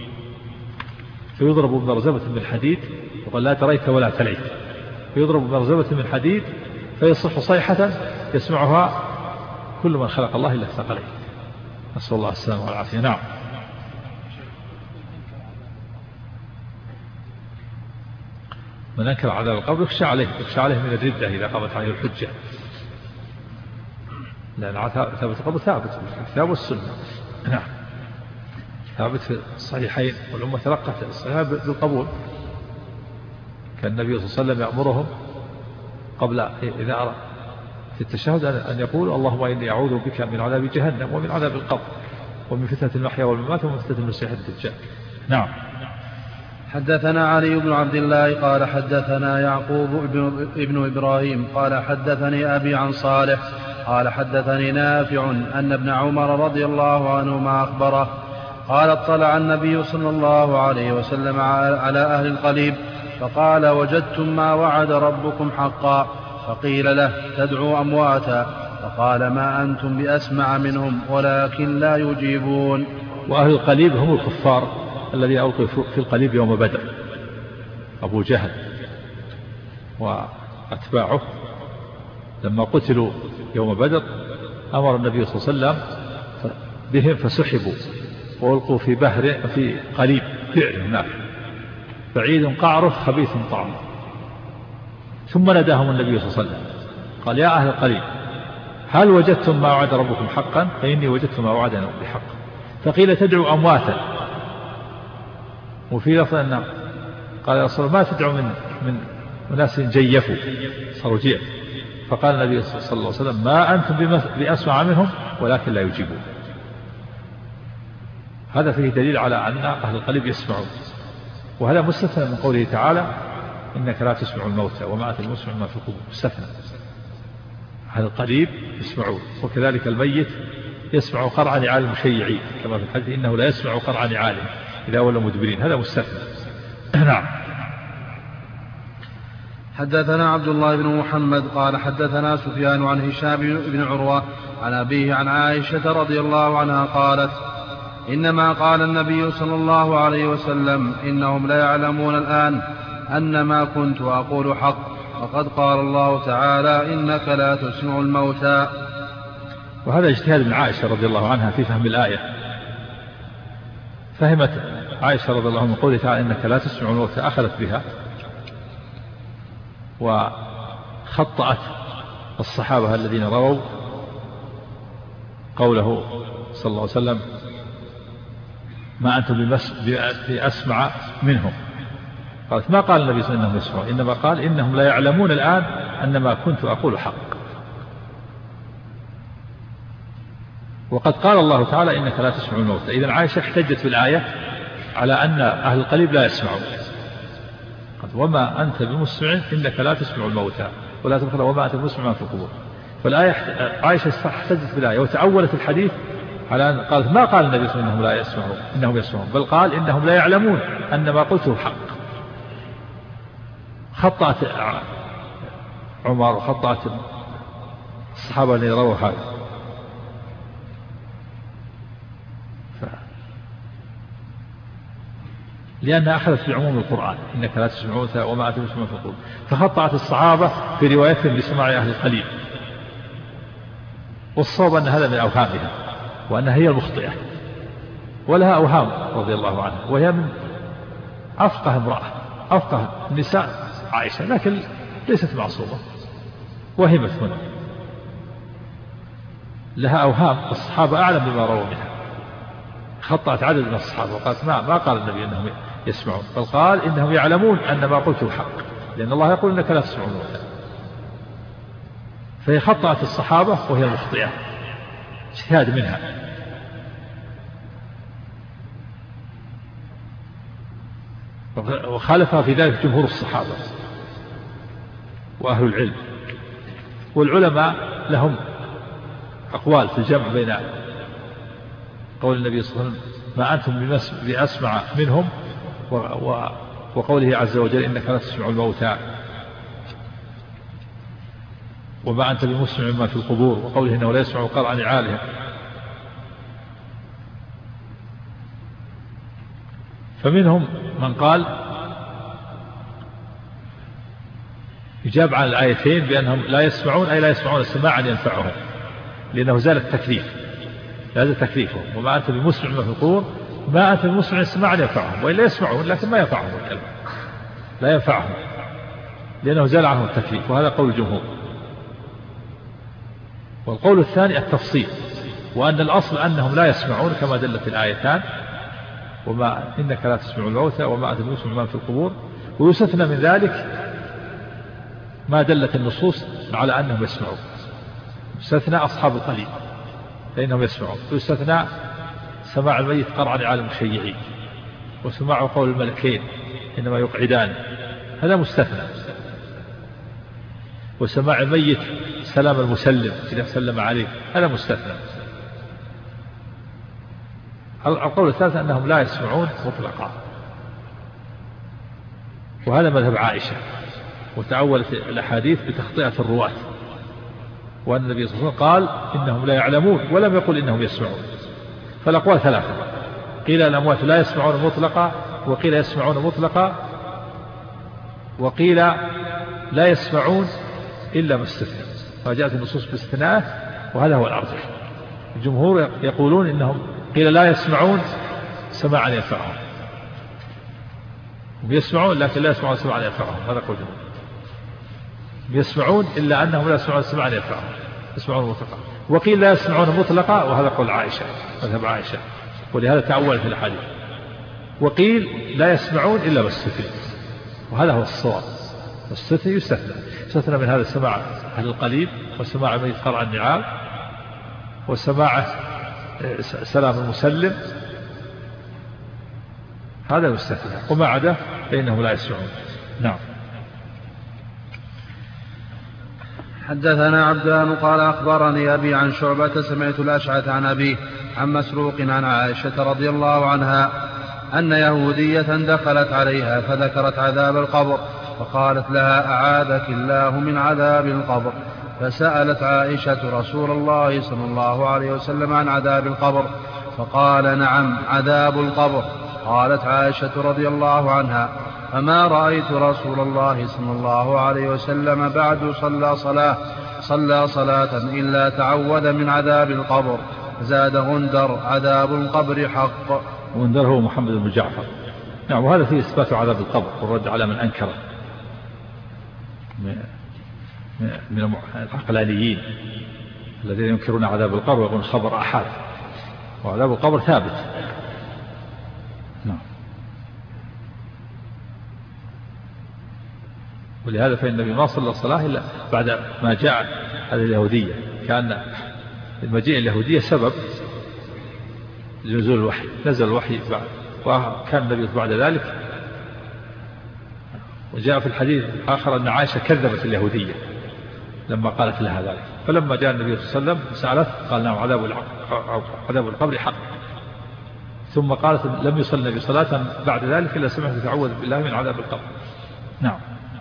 فيضرب بمرزبة من حديد وقال لا تريت ولا تليت. فيضرب بمرزبة من حديد فيصح صيحة يسمعها كل من خلق الله إلا الثقلين. نسأل الله السلامة والعافية. نعم. من أنكر عذاب القبر يخشى عليه يخشى عليه من الردة إذا قامت عليه الحجة، لأن ثابت القبر ثابت في الكتاب والسنة. نعم. ثابت في الصحيحين والأمة تلقت الصحيحين بالقبول. كان النبي صلى الله عليه وسلم يأمرهم قبل إذا أرى في التشهد أن يقول اللهم إني أعوذ بك من عذاب جهنم ومن عذاب القبر ومن فتنة المحيا والممات ومن فتنة المسيح الدجال. نعم. حدثنا علي بن عبد الله قال حدثنا يعقوب ابن إبراهيم قال حدثني أبي عن صالح قال حدثني نافع أن ابن عمر رضي الله عنهما أخبره قال اطلع النبي صلى الله عليه وسلم على أهل القليب فقال وجدتم ما وعد ربكم حقا. فقيل له تدعو أمواتا فقال ما أنتم بأسمع منهم ولكن لا يجيبون. وأهل القليب هم الكفار الذي ألقوا في القليب يوم بدر، أبو جهل وأتباعه لما قتلوا يوم بدر أمر النبي صلى الله عليه وسلم بهم فسحبوا وألقوا في بحر في قليب بئر هناك بعيد قعره خبيث طعمه. ثم نداهم النبي صلى الله عليه وسلم قال يا أهل القليب هل وجدتم ما وعد ربكم حقا؟ فإني وجدت ما وعدنا بحق. فقيل تدعو أمواتا. وفي لفظ أن قال يا رسول الله ما تدعو من من ناس جيفوا صاروا جيف. فقال النبي صلى الله عليه وسلم ما أنتم بأسمع منهم ولكن لا يجيبون. هذا فيه دليل على أن أهل القليب يسمعون، وهذا مستثنى من قوله تعالى إنك لا تسمع الموتى وما أنت بمسمع ما في القبور. مستثنى. أهل القليب يسمعون، وكذلك الميت يسمع قرع نعال المشيعين كما في الحديث إنه لا يسمع قرع نعالهم إذا ولوا مدبرين. هذا مستثنى. نعم. حدثنا عبد الله بن محمد قال حدثنا سفيان عن هشام بن عروة عن أبيه عن عائشة رضي الله عنها قالت إنما قال النبي صلى الله عليه وسلم إنهم لا يعلمون الآن أن ما كنت أقول حق وقد قال الله تعالى إنك لا تسمع الموتى. وهذا اجتهاد من عائشة رضي الله عنها في فهم الآية. فهمت عائشة رضي الله عنها من قوله تعالى إنك لا تسمع الموتى أخذت بها وخطأت الصحابة الذين رووا قوله صلى الله عليه وسلم ما أنتم بأسمع منهم. قالت ما قال النبي صلى الله عليه وسلم إنهم يسمعون، إنما قال إنهم لا يعلمون الآن أن ما كنت أقول حق. وقد قال الله تعالى إنك لا تسمع الموتى. إذن عائشة احتجت بالآية على أن أهل القليب لا يسمعون. وما أنت بمسمع إنك لا تسمع الموتى ولا تدخل وما أنت بمسمع ما في القبور. فالآية عائشة احتجت بالآية وتأولت الحديث على أن قالت ما قال النبي صلى الله عليه وسلم إنهم لا يسمعون إنهم يسمعون، بل قال إنهم لا يعلمون أن ما قلته حق. خطأت عمر وخطأت الصحابة الذين رووا هذا. لأنها أخذت بعموم القرآن إنك لا تسمعون وما أنت بمسمع في القبور، فخطأت الصحابة في روايتهم بسماع أهل القليل. والصواب أن هذا من أوهامها وأنها هي المخطئة ولها أوهام رضي الله عنها، وهي من أفقه امرأة أفقه النساء عائشة، لكن ليست معصومة وهمت منها، لها أوهام. الصحابة أعلم بما رووا منها. خطأت عدد من الصحابة وقالت ما, ما قال النبي أنهم يسمعون، بل قال إنهم يعلمون أن ما قلته حق، لأن الله يقول إنك لا تسمعون. فهي خطأت الصحابة وهي المخطئة، اجتهاد منها. وخالفها في ذلك جمهور الصحابة وأهل العلم والعلماء لهم أقوال في الجمع بين قول النبي صلى الله عليه وسلم ما أنتم بأسمع منهم وقوله عز وجل إنك لا تسمع الموتى وما أنت بمسمع مما في القبور وقوله إنه لا يسمع قرع نعالهم. فمنهم من قال يجاب عن الآيتين بأنهم لا يسمعون أي لا يسمعون سماعا ينفعهم لأنه زال التكليف هذا تكليفهم وما أنت بمسمع ما في القبور ما أنت بمسمع سماعا ينفعهم وإلا يسمعون لكن ما ينفعهم الكلام لا ينفعهم لأنه زال عنهم التكليف وهذا قول الجمهور. والقول الثاني التفصيل وأن الأصل أنهم لا يسمعون كما دلت الآيتان وما إنك لا تسمع الموتى وما أنت بمسمع ما في القبور ويستثنى من ذلك ما دلت النصوص على أنهم يسمعون يستثنى أصحاب القليل فإنهم يسمعون ويستثنى سماع الميت قرع نعال المشيعين وسماع قول الملكين إنما يقعدان هذا مستثنى وسماع الميت سلام المسلم إذا سلم عليه هذا مستثنى. القول الثالث أنهم لا يسمعون مطلقا وهذا مذهب عائشة وتعولت الأحاديث بتخطئة الرواة وأن النبي صلى الله عليه وسلم قال إنهم لا يعلمون ولم يقل إنهم يسمعون. فالأقوال ثلاثة قيل الأموات لا يسمعون مطلقا وقيل يسمعون مطلقا وقيل لا يسمعون إلا ما استثنى فجاءت النصوص باستثناء وهذا هو الأرجح. الجمهور يقولون إنهم قيل لا يسمعون سماعا ينفعهم يسمعون لكن لا يسمعون سماعا ينفعهم هذا قول الجمهور يسمعون إلا أنهم لا يسمعون سماعا ينفعهم يسمعون مطلقا. وقيل لا يسمعون مطلقا وهذا قول عائشة مذهب عائشة ولهذا تأول في الحديث. وقيل لا يسمعون إلا باستثناء وهذا هو الصواب الستثني يستثنى يستثنى من هذا سماع أهل القليل وسماع ميت قرع النعال وسماع سلام المسلم هذا يستثنى وما عدا فإنهم لا يسمعون. نعم. حدثنا عبدان قال أخبرني أبي عن شعبة سمعت الأشعث عن أبيه عن مسروق عن عائشة رضي الله عنها أن يهودية دخلت عليها فذكرت عذاب القبر فقالت لها أعاذك الله من عذاب القبر فسألت عائشة رسول الله صلى الله عليه وسلم عن عذاب القبر فقال نعم عذاب القبر. قالت عائشة رضي الله عنها فما رأيت رسول الله صلى الله عليه وسلم بعد صلى صلاة صلى صلاة إلا تعوذ من عذاب القبر. زاد غندر عذاب القبر حق. غندر هو محمد بن جعفر. نعم. وهذا فيه إثبات عذاب القبر والرد على من أنكره من العقلانيين الذين ينكرون عذاب القبر ويقولون خبر أحد وعذاب القبر ثابت. نعم. ولهذا فإن النبي ما صلى الصلاة إلا بعد ما جاء هذه اليهودية كان المجيء اليهودية سبب لنزول الوحي نزل الوحي بعد وكان النبي بعد ذلك. وجاء في الحديث الآخر أن عائشة كذبت اليهودية لما قالت لها ذلك فلما جاء النبي صلى الله عليه وسلم سألت قال نعم عذاب القبر حق. ثم قالت لم يصل النبي صلاة بعد ذلك إلا سمعت تعوذ بالله من عذاب القبر. نعم.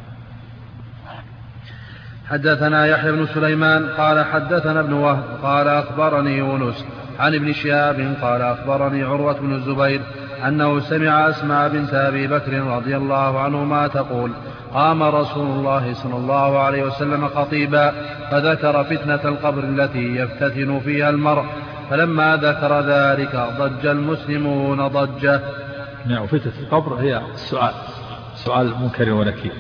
حدثنا يحيى بن سليمان قال حدثنا ابن وهب قال أخبرني يونس عن ابن شهاب قال أخبرني عروة بن الزبير أنه سمع أسماء بنت أبي بكر رضي الله عنهما تقول قام رسول الله صلى الله عليه وسلم خطيبا فذكر فتنة القبر التي يفتتن فيها المرء فلما ذكر ذلك ضج المسلمون ضجة. نعم. فتنة القبر هي السؤال سؤال منكر ونكير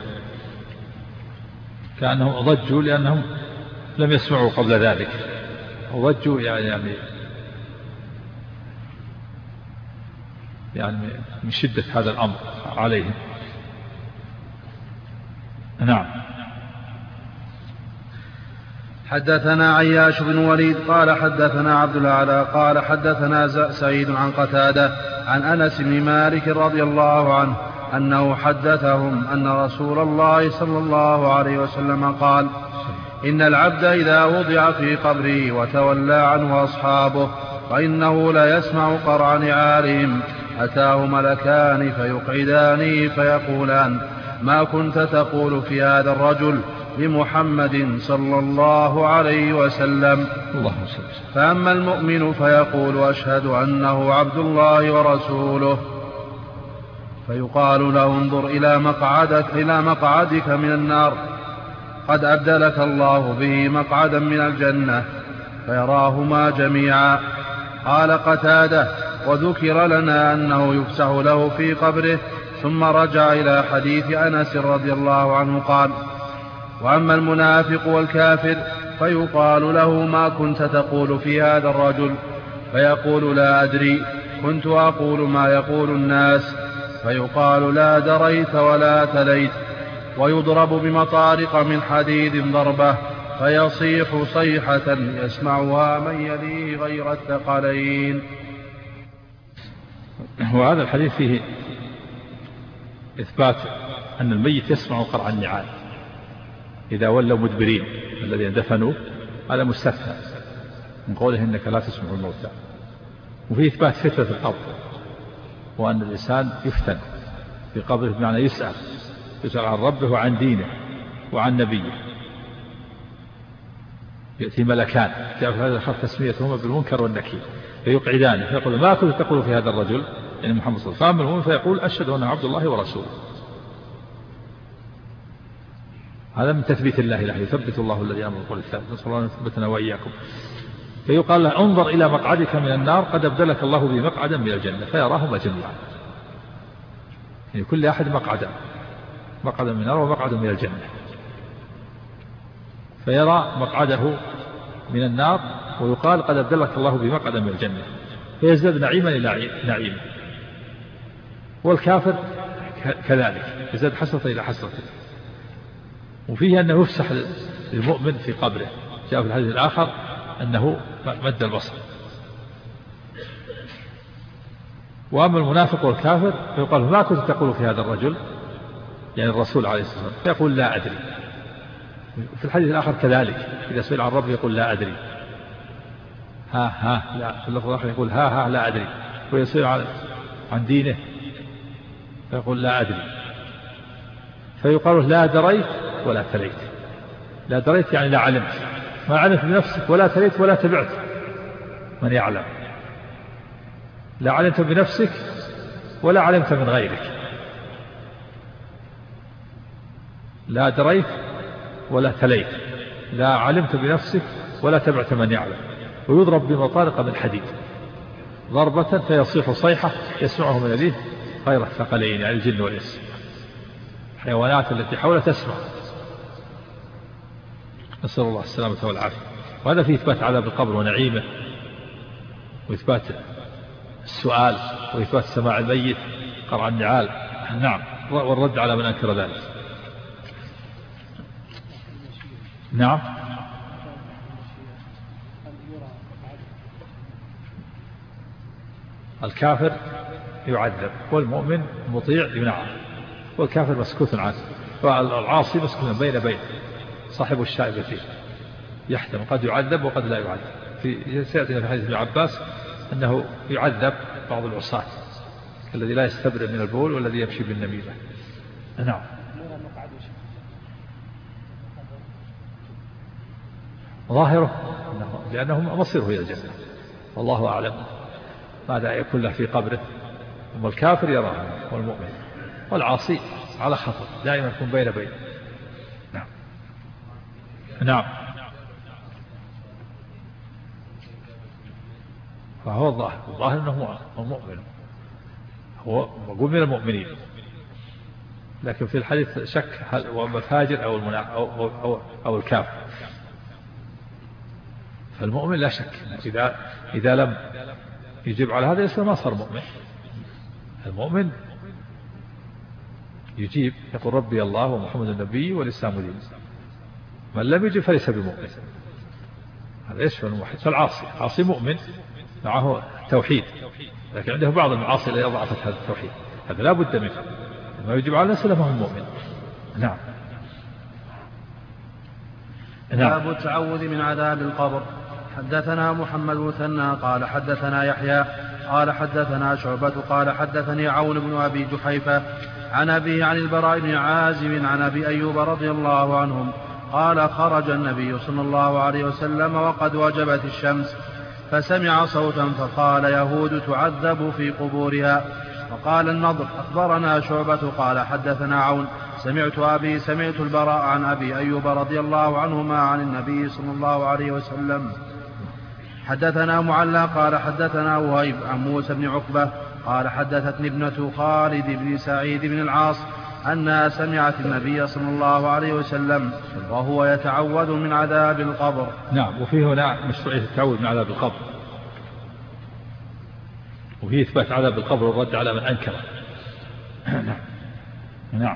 كأنهم ضجوا لأنهم لم يسمعوا قبل ذلك ضجوا يعني يعني يعني من شدة هذا الأمر عليهم. نعم. حدثنا عياش بن وليد قال حدثنا عبد الأعلى قال حدثنا سعيد عن قتادة عن أنس بن مالك رضي الله عنه أنه حدثهم أن رسول الله صلى الله عليه وسلم قال إن العبد إذا وضع في قبره وتولى عنه أصحابه فإنه لا يسمع قرع نعالهم أتاه ملكان فيقعدانه فيقولان ما كنت تقول في هذا الرجل لمحمد صلى الله عليه وسلم. فأما المؤمن فيقول أشهد أنه عبد الله ورسوله فيقال له انظر إلى مقعدك, إلى مقعدك من النار قد أبدلك الله به مقعدا من الجنة فيراهما جميعا. قال قتادة وذكر لنا أنه يفسح له في قبره. ثم رجع إلى حديث أنس رضي الله عنه قال وأما المنافق والكافر فيقال له ما كنت تقول في هذا الرجل فيقول لا أدري كنت أقول ما يقول الناس فيقال لا دريت ولا تليت ويضرب بمطارق من حديد ضربة فيصيح صيحة يسمعها من يليه غير الثقلين. وهذا الحديث فيه إثبات أن الميت يسمع قرع النعال إذا ولوا مدبرين الذين دفنوا، هذا مستثنى من قوله إنك لا تسمع الموتى. وفيه إثبات فتنة القبر وأن الإنسان يفتن في قبره بمعنى يسأل يسأل عن ربه وعن دينه وعن نبيه. يأتي ملكان جاء في هذا الخط تسميتهما بالمنكر والنكير فيقعدان فيقول ما كنت تقول في هذا الرجل يعني محمد صلى الله عليه وسلم. فأما فيقول أشهد أنه عبد الله ورسوله. هذا من تثبيت الله له يثبت الله الذي أمر القول الثابت نسأل الله أن يثبتنا وإياكم. فيقال له انظر إلى مقعدك من النار قد أبدلك الله به مقعدا من الجنة فيراهما جميعا. يعني كل أحد مقعدا مقعدا من النار ومقعدا من الجنة فيرى مقعده من النار ويقال قد أبدلك الله بمقعدا من الجنة فيزداد نعيما إلى نعيم. والكافر كذلك يزداد حسرة إلى حسرة. وفيه أنه يفسح للمؤمن في قبره جاء في الحديث الآخر أنه مد البصر. وأما المنافق والكافر فيقال ما كنت تقول في هذا الرجل يعني الرسول عليه الصلاة والسلام فيقول لا أدري. في الحديث الآخر كذلك إذا سئل عن ربه يقول لا أدري ها ها لا. في اللفظ الآخر يقول ها ها لا أدري. ويسئل عن دينه فيقول لا أدري. فيقال لا دريت ولا تليت. لا دريت يعني لا علمت ما علمت بنفسك ولا تليت ولا تبعت من يعلم. لا علمت بنفسك ولا علمت من غيرك. لا دريت ولا تليت لا علمت بنفسك ولا تبعت من يعلم. ويضرب بمطارق من حديد ضربة فيصيح صيحة يسمعه من يديه غير الثقلين يعني الجن والإنس. الحيوانات التي حوله تسمع. نسأل الله السلامة والعافية. وهذا فيه إثبات عذاب القبر ونعيمه وإثبات السؤال وإثبات سماع الميت قرع النعال. نعم. والرد على من أنكر ذلك. نعم. الكافر يعذب والمؤمن مطيع ينعم والكافر مسكوت عنه والعاصي مسكوت بين بين صاحب الشائبتين يحتمل قد يعذب وقد لا يعذب. في سيأتي في حديث ابن عباس أنه يعذب بعض العصاة الذي لا يستبرئ من البول والذي يمشي بالنميمة. نعم. ظاهره لأنه مصيره إلى الجنة والله أعلم ماذا يكون له في قبره. أما الكافر يراه والمؤمن والعاصي على خطر دائما يكون بين بين. نعم. نعم. فهو الظاهر الظاهر أنه مؤمن هو مقول من المؤمنين. لكن في الحديث شك هل هو الفاجر أو, أو, أو, أو, أو الكافر. فالمؤمن لا شك إذا, إذا لم يجيب على هذا يصير ما صار مؤمن. المؤمن يجيب يقول ربي الله ومحمد النبي والإسلام دين. من لم يجيب فليس بمؤمن. هذا يشفى الموحد. فالعاصي عاصي مؤمن معه توحيد لكن عنده بعض المعاصي التي أضعفت هذا التوحيد هذا لا بد منه. ما يجب على الناس لما هو مؤمن. نعم. باب التعوذ من عذاب القبر. حدثنا محمد مثنى قال حدثنا يحيى قال حدثنا شعبة قال حدثني عون بن أبي جحيفة عن أبي عن البراء بن عازب عن أبي أيوب رضي الله عنهم قال خرج النبي صلى الله عليه وسلم وقد وجبت الشمس فسمع صوتا فقال يهود تعذب في قبورها. وقال النضر أخبرنا شعبة قال حدثنا عون سمعت أبي سمعت البراء عن أبي أيوب رضي الله عنهما عن النبي صلى الله عليه وسلم. حدثنا معلى قال حدثنا وهيب عن موسى بن عقبة قال حدثتني ابنة خالد بن سعيد بن العاص أنها سمعت النبي صلى الله عليه وسلم وهو يتعوذ من عذاب القبر. نعم. وفيه هنا مشروعية التعوذ من عذاب القبر، وفيه إثبات عذاب القبر والرد على من أنكره. نعم.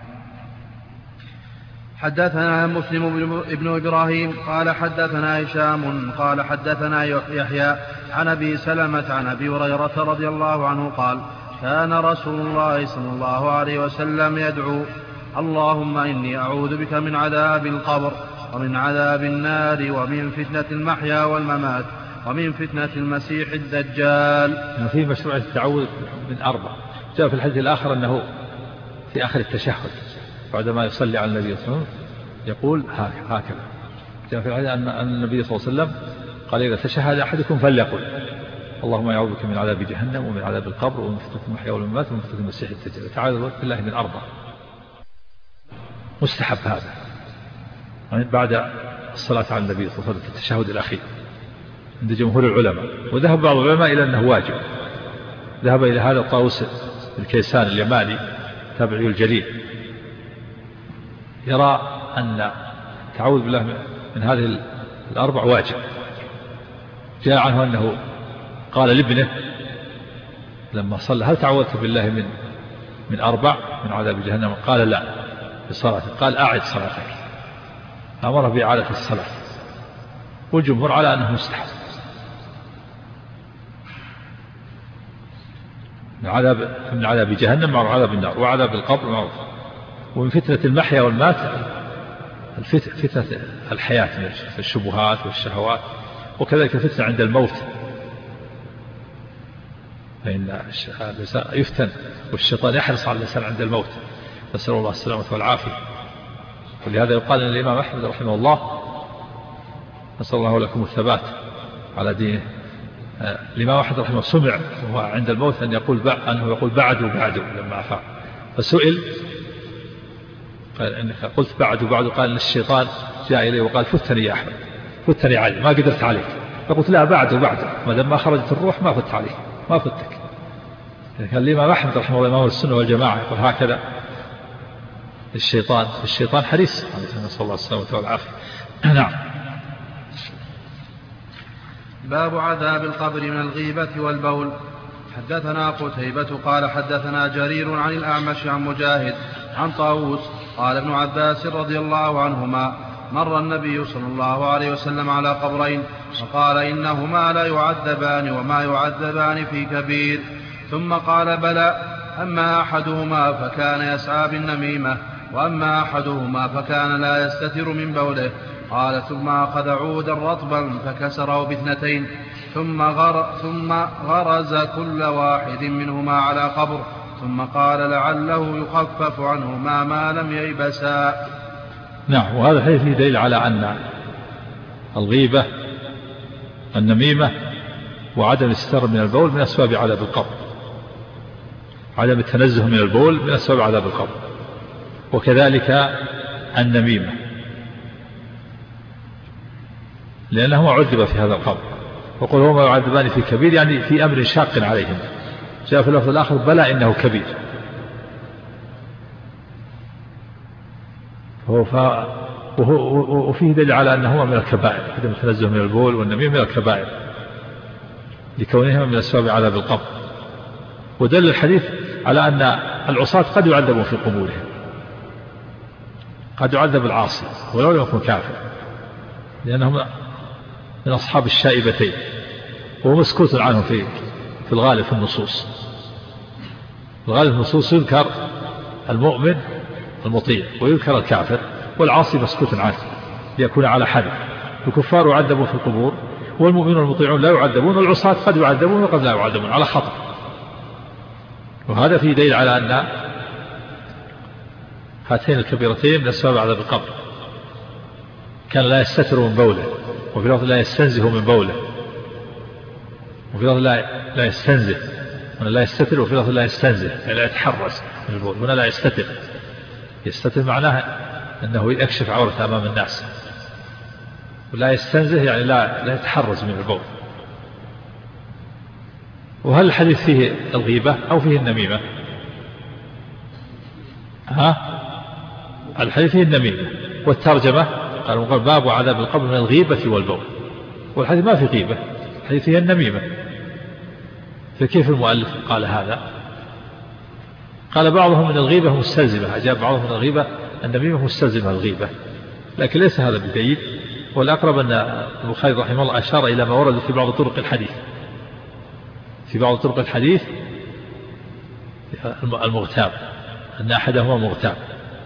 حدثنا مسلم بن إبراهيم قال حدثنا هشام قال حدثنا يحيى عن أبي سلمة عن أبي هريرة رضي الله عنه قال كان رسول الله صلى الله عليه وسلم يدعو اللهم إني أعوذ بك من عذاب القبر ومن عذاب النار ومن فتنة المحيا والممات ومن فتنة المسيح الدجال. في مشروع التعوذ من أربع. جاء في الحديث الآخر أنه في آخر التشهد بعدما يصلي على النبي صلى الله عليه وسلم يقول هكذا. جاء في الحديث أن النبي صلى الله عليه وسلم قال إذا تشهد أحدكم فليقل اللهم أعوذ بك من عذاب جهنم ومن عذاب القبر ومن فتنة المحيا والممات ومن فتنة المسيح الدجال. تعالى بالله من أربع. مستحب هذا يعني بعد الصلاة على النبي صلى الله عليه وسلم في التشهد الأخير عند جمهور العلماء. وذهب بعض العلماء إلى أنه واجب. ذهب إلى هذا طاووس الكيسان اليماني تابعي الجليل يرى أن تعوذ بالله من هذه الأربع واجب. جاء عنه أنه قال لابنه لما صلى هل تعوذت بالله من من أربع من عذاب جهنم؟ قال لا بصلاته. قال أعد صلاتك. أمر بإعادة الصلاة. والجمهور على أنه مستحب. من عذاب من عذاب جهنم مع عذاب النار وعذاب القبر معروف. ومن فتنة المحيا والمات فتنة الحياة من الشبهات والشهوات وكذلك فتنة عند الموت فإن يفتن والشيطان يحرص على الإنسان عند الموت نسأل الله السلامة والعافية. ولهذا يقال أن الإمام أحمد رحمه الله نسأل الله لكم الثبات على دينه. الإمام أحمد رحمه الله سمع وهو عند الموت أن يقول أنه يقول بعد وبعد لما أفاق فسئل قال إنك قلت بعد وبعد قال إن الشيطان جاء إليه وقال فتني يا أحمد فتني علي ما قدرت عليك. فقلت لا بعد وبعد ما دام ما خرجت الروح ما فت عليك ما فتك. كان الإمام أحمد رحمه الله إمام السنة والجماعة يقول هكذا الشيطان الشيطان حريص نسأل الله السلامة والعافية. نعم. باب عذاب القبر من الغيبة والبول. حدثنا قتيبة قال حدثنا جرير عن الأعمش عن مجاهد عن طاووس قال ابن عباس رضي الله عنهما مر النبي صلى الله عليه وسلم على قبرين فقال إنهما لا يعذبان وما يعذبان في كبير ثم قال بلى أما أحدهما فكان يسعى بالنميمة وأما أحدهما فكان لا يستتر من بوله. قال ثم أخذ عودا رطبا فكسره باثنتين ثم, غر ثم غرز كل واحد منهما على قبر ثم قال لعله يخفف عنهما ما لم ييبسا. نعم. وهذا الحديث فيه دليل على أن الغيبة النميمة وعدم الاستتار من البول من أسباب عذاب القبر. عدم التنزه من البول من أسباب عذاب القبر. وكذلك النميمة لأنهما عذب في هذا القبر. وقل هما يعذبان في كبير يعني في أمر شاق عليهم. جاء في اللفظ الآخر بلى إنه كبير. وفيه دليل على أنهما من الكبائر. عدم التنزه من البول والنميمة من الكبائر لكونهما من أسباب عذاب القبر. ودل الحديث على أن العصاة قد يعذبون في قبورهم. قد يعذب العاصي ولو لم يكن كافر لأنهم من أصحاب الشائبتين وهو مسكوت عنه في في الغالب في النصوص. الغالب في النصوص يذكر المؤمن المطيع ويذكر الكافر والعاصي مسكوت عنه ليكون على حد. الكفار يعذبون في القبور، والمؤمنون المطيعون لا يعذبون، والعصاة قد يعذبون وقد لا يعذبون على خطأ. وهذا فيه دليل على أن هاتين الكبيرتين من أسباب عذاب القبر. كان لا يستتر من بوله، وفي لفظ لا يستنزه من بوله، وفي لفظ لا لا يستنزه، هنا لا يستتر، وفي لفظ لا يستنزه يعني لا يتحرز من البول. هنا لا يستتر، يستتر معناه أنه يكشف عورته أمام الناس، ولا يستنزه يعني لا لا يتحرز من البول. وهل الحديث فيه الغيبة أو فيه النميمة؟ ها الحديث فيه النميمة. والترجمة قال باب عذاب القبر من الغيبة والبول، والحديث ما في غيبة، الحديث فيه النميمة. فكيف المؤلف قال هذا؟ قال بعضهم من الغيبة مستلزمة، أجاب بعضهم من الغيبة النميمة مستلزمة الغيبة، لكن ليس هذا بدليل. والأقرب أن البخاري رحمه الله أشار إلى ما ورد في بعض طرق الحديث، في بعض طرق الحديث المغتاب، أن أحدهما مغتاب،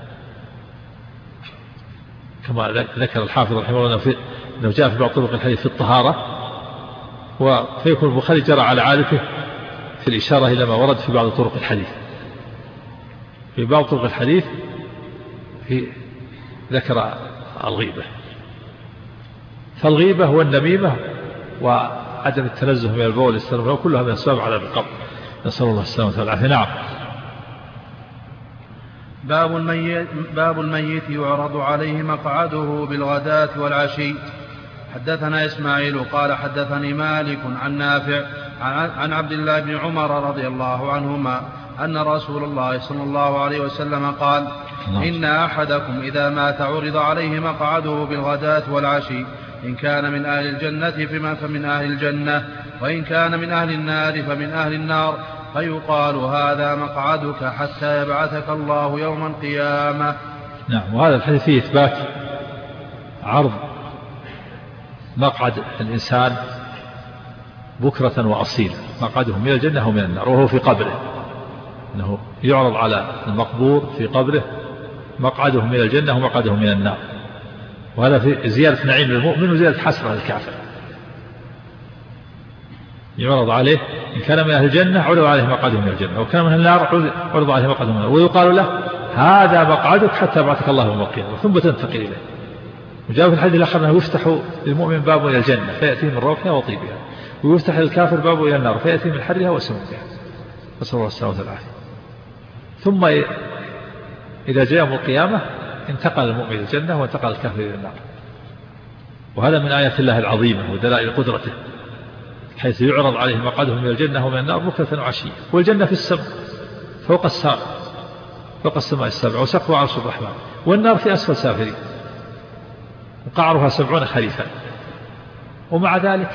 كما ذكر الحافظ رحمه الله أنه جاء في بعض طرق الحديث في الطهارة، وفيكون البخاري جرى على عادته في الإشارة إلى ما ورد في بعض طرق الحديث. في بعض طرق الحديث في ذكر الغيبة. فالغيبة والنميمة وعدم التنزه من البول والسلام كلها من أسباب عذاب القبر، نسأل الله السلامة والعافية. نعم. باب الميت, باب الميت يعرض عليه مقعده بالغداة والعشي. حدثنا إسماعيل قال حدثني مالك عن نافع عن عبد الله بن عمر رضي الله عنهما أن رسول الله صلى الله عليه وسلم قال: إن أحدكم إذا مات عرض عليه مقعده بالغداة والعشي، إن كان من أهل الجنة فمن أهل الجنة، وإن كان من أهل النار فمن أهل النار، فيقال هذا مقعدك حتى يبعثك الله يوم القيامة. نعم. وهذا الحديث فيه إثبات عرض مقعد الإنسان بكرة وأصيلا، مقعده من الجنة ومن النار، وهو في قبره، أنه يعرض على المقبور في قبره مقعده من الجنة ومقعده من النار. وهذا في زيادة نعيم للمؤمن وزيادة حسرة للكافر. يعرض عليه إن كان من أهل الجنة عرض عليه مقعده من الجنة، وكان من النار عرض عليه مقعده من النار، ويقال له هذا مقعدك حتى بعثك الله يوم القيامة ثم تنتقل إليه. وجاء في الحديث الآخر أنه يفتح للمؤمن باب إلى الجنة فيأتيه من روحها وطيبها، ويفتح للكافر باب إلى النار فيأتيه من حرها وسمومها، نسأل الله السلامة والعافية. ثم إذا جاء يوم القيامة انتقل المؤمن إلى الجنة وانتقل الكافر إلى النار. وهذا من آيات الله العظيمة ودلائل قدرته، حيث يعرض عليه مقعده من الجنة ومن النار بكرة وعشية. والجنة في السماء فوق السماء فوق السماء السبع وسقفها عرش الرحمن، والنار في أسفل سافلين وقعرها سبعون خريفا. ومع ذلك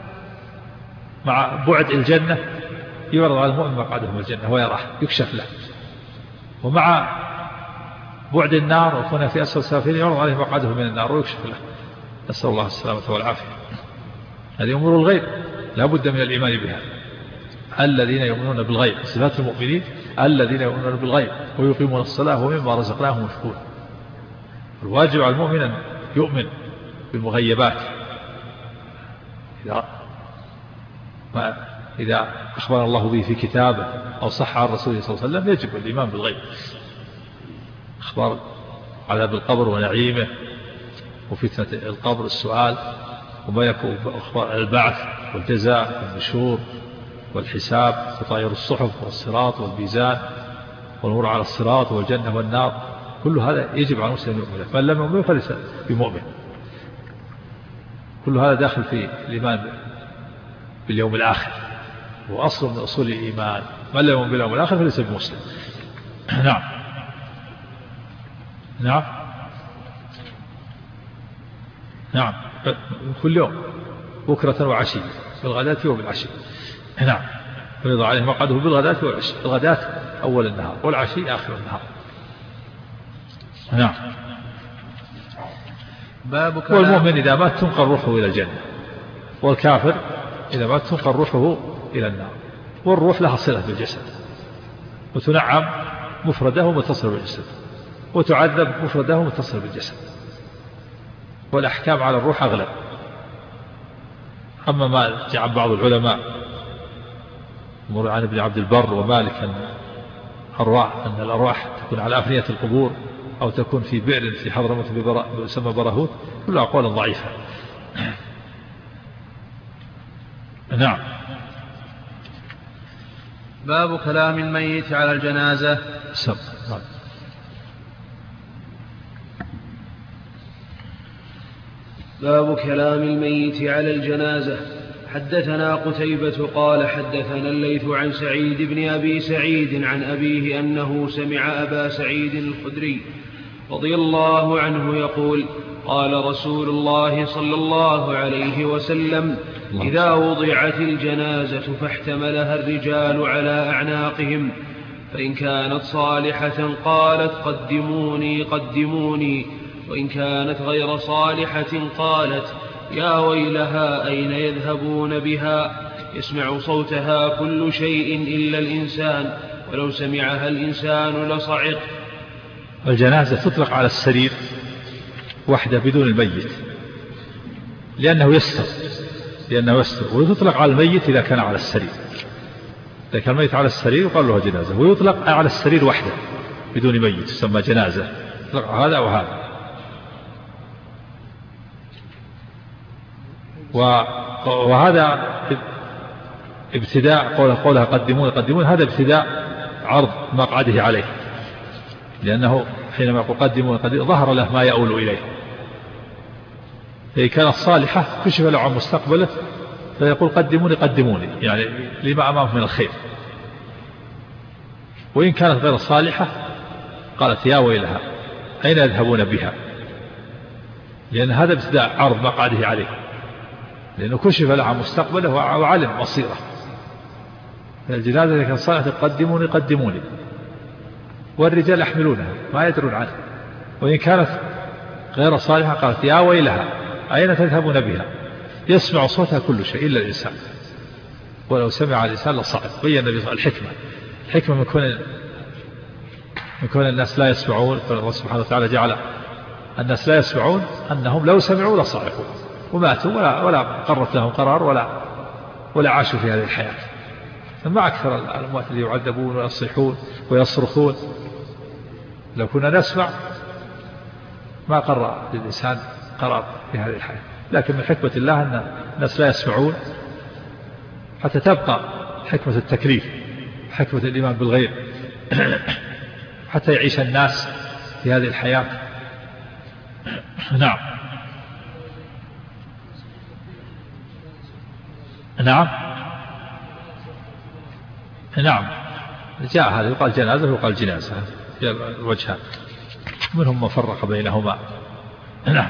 مع بعد الجنة يعرض على المؤمن مقعده من الجنة ويراه يكشف له، ومع بعد النار وكنا في أسفل سافلين يعرض عليه مقعده من النار ويكشف له، نسأل الله السلامة والعافية. هذه أمور الغيب لا بد من الإيمان بها. الذين يؤمنون بالغيب، صفات المؤمنين الذين يؤمنون بالغيب ويقيمون الصلاة ومما رزقناهم ينفقون. الواجب على المؤمن أن يؤمن بالمغيبات. إذا ما إذا أخبر الله به في كتابه أو صح عن رسوله صلى الله عليه وسلم يجب الإيمان بالغيب. أخبار عذاب القبر ونعيمه وفتنة القبر السؤال، وما يكون أخبار البعث والجزاء والنشور والحساب وتطاير الصحف والصراط والميزان والمرور على الصراط والجنة والنار، كل هذا يجب على المسلم يؤمن. من لم يؤمن فليس بمؤمن. كل هذا داخل في الإيمان باليوم الآخر، وأصل من أصول الإيمان. من لم يؤمن باليوم الآخر فليس بمسلم. نعم. نعم نعم كل يوم بكرة وعشي، بالغداة وبالعشي. نعم. فرض عليه مقعده بالغداة والعشي، الغداة أول النهار والعشي آخر النهار. نعم. باب والمؤمن إذا مات تنقل روحه إلى الجنة، والكافر إذا مات تنقل روحه إلى النار. والروح لها صلة بالجسد، وتنعم مفرده متصل بالجسد، وتعذب مفرده متصل بالجسد. والأحكام على الروح أغلب. أما ما جاء بعض العلماء عن ابن عبد البر ومالك أن أرواح أن الأرواح تكون على أفنية القبور أو تكون في بئر في حضرموت يسمى برهوت، كلها أقوالا ضعيفة. نعم. باب كلام الميت على الجنازة. سب. باب كلام الميت على الجنازة. حدثنا قتيبة قال حدثنا الليث عن سعيد بن أبي سعيد عن أبيه أنه سمع أبا سعيد الخدري رضي الله عنه يقول قال رسول الله صلى الله عليه وسلم إذا وضعت الجنازة فاحتملها الرجال على أعناقهم فإن كانت صالحة قالت قدموني قدموني، وإن كانت غير صالحة قالت يا ويلها أين يذهبون بها، يسمع صوتها كل شيء إلا الإنسان ولو سمعها الإنسان لصعق. الجنازة تطلق على السرير وحده بدون الميت لأنه يستر لأنه يستر ويطلق على الميت إذا كان على السرير. إذا كان الميت على السرير يقال له جنازة، ويطلق على السرير وحده بدون ميت تسمى جنازة، يطلق هذا وهذا. وهذا ابتداء قولها, قولها قدمون قدمون، هذا ابتداء عرض مقعده عليه، لأنه حينما يقول قدمون قدمون ظهر له ما يؤول إليه. إذا كانت صالحة كشف له عن مستقبله فيقول قدموني قدموني، يعني لما أمامه من الخير. وإن كانت غير صالحة قالت يا ويلها أين يذهبون بها، لأن هذا ابتداء عرض مقعده عليه، لأنه كشف له عن مستقبله وعلم مصيره. الجنازة إذا كانت صالحة قدموني قدموني، والرجال يحملونها ما يدرون عنه. وإن كانت غير صالحة قالت يا ويلها أين تذهبون بها، يسمع صوتها كل شيء إلا الإنسان ولو سمع الإنسان لصعق. بين النبي الحكمة الحكمة من كون من كون الناس لا يسمعون، فالله سبحانه وتعالى جعل الناس لا يسمعون أنهم لو سمعوا لصعقوا وماتوا ولا ولا قرت لهم قرار ولا ولا عاشوا في هذه الحياة. ما أكثر الأموات اللي يعذبون ويصيحون ويصرخون. لو كنا نسمع ما قرر للإنسان قرار في هذه الحياة، لكن من حكمة الله أن الناس لا يسمعون حتى تبقى حكمة التكليف، حكمة الإيمان بالغيب، حتى يعيش الناس في هذه الحياة. نعم. نعم نعم جاء هذا يقال جنازة ويقال جنازة، الوجهان منهم ما فرق بينهما. نعم.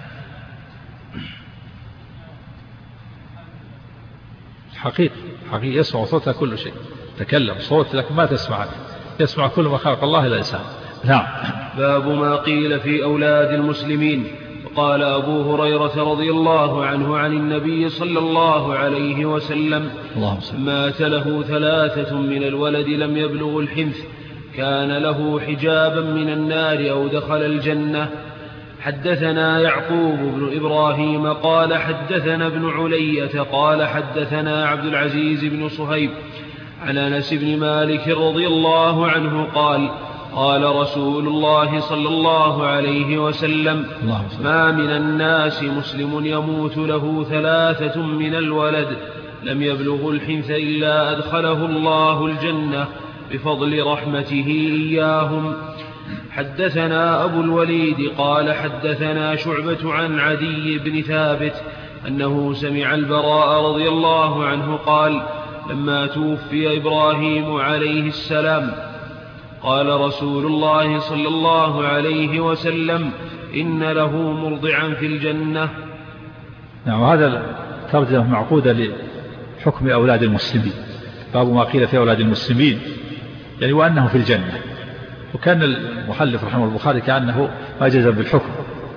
حقيقي حقيقي يسمع صوتها كل شيء، تكلم صوت لكن ما تسمع، يسمع كل ما خلق الله إلا الإنسان. نعم. باب ما قيل في أولاد المسلمين. قال أبو هريرة رضي الله عنه عن النبي صلى الله عليه وسلم مات له ثلاثة من الولد لم يبلغ الحنث كان له حجابا من النار أو دخل الجنة. حدثنا يعقوب بن إبراهيم قال حدثنا ابن علية قال حدثنا عبد العزيز بن صهيب عن أنس بن مالك رضي الله عنه قال قال رسول الله صلى الله عليه وسلم ما من الناس مسلم يموت له ثلاثة من الولد لم يبلغ الحنث إلا أدخله الله الجنة بفضل رحمته إياهم. حدثنا أبو الوليد قال حدثنا شعبة عن عدي بن ثابت أنه سمع البراء رضي الله عنه قال لما توفي إبراهيم عليه السلام قال رسول الله صلى الله عليه وسلم إن له مرضعا في الجنة. نعم. وهذا ترجمة معقودة لحكم أولاد المسلمين. باب ما قيل في أولاد المسلمين يعني وأنه في الجنة. وكان المحلف رحمه البخاري كأنه ما جزم بالحكم،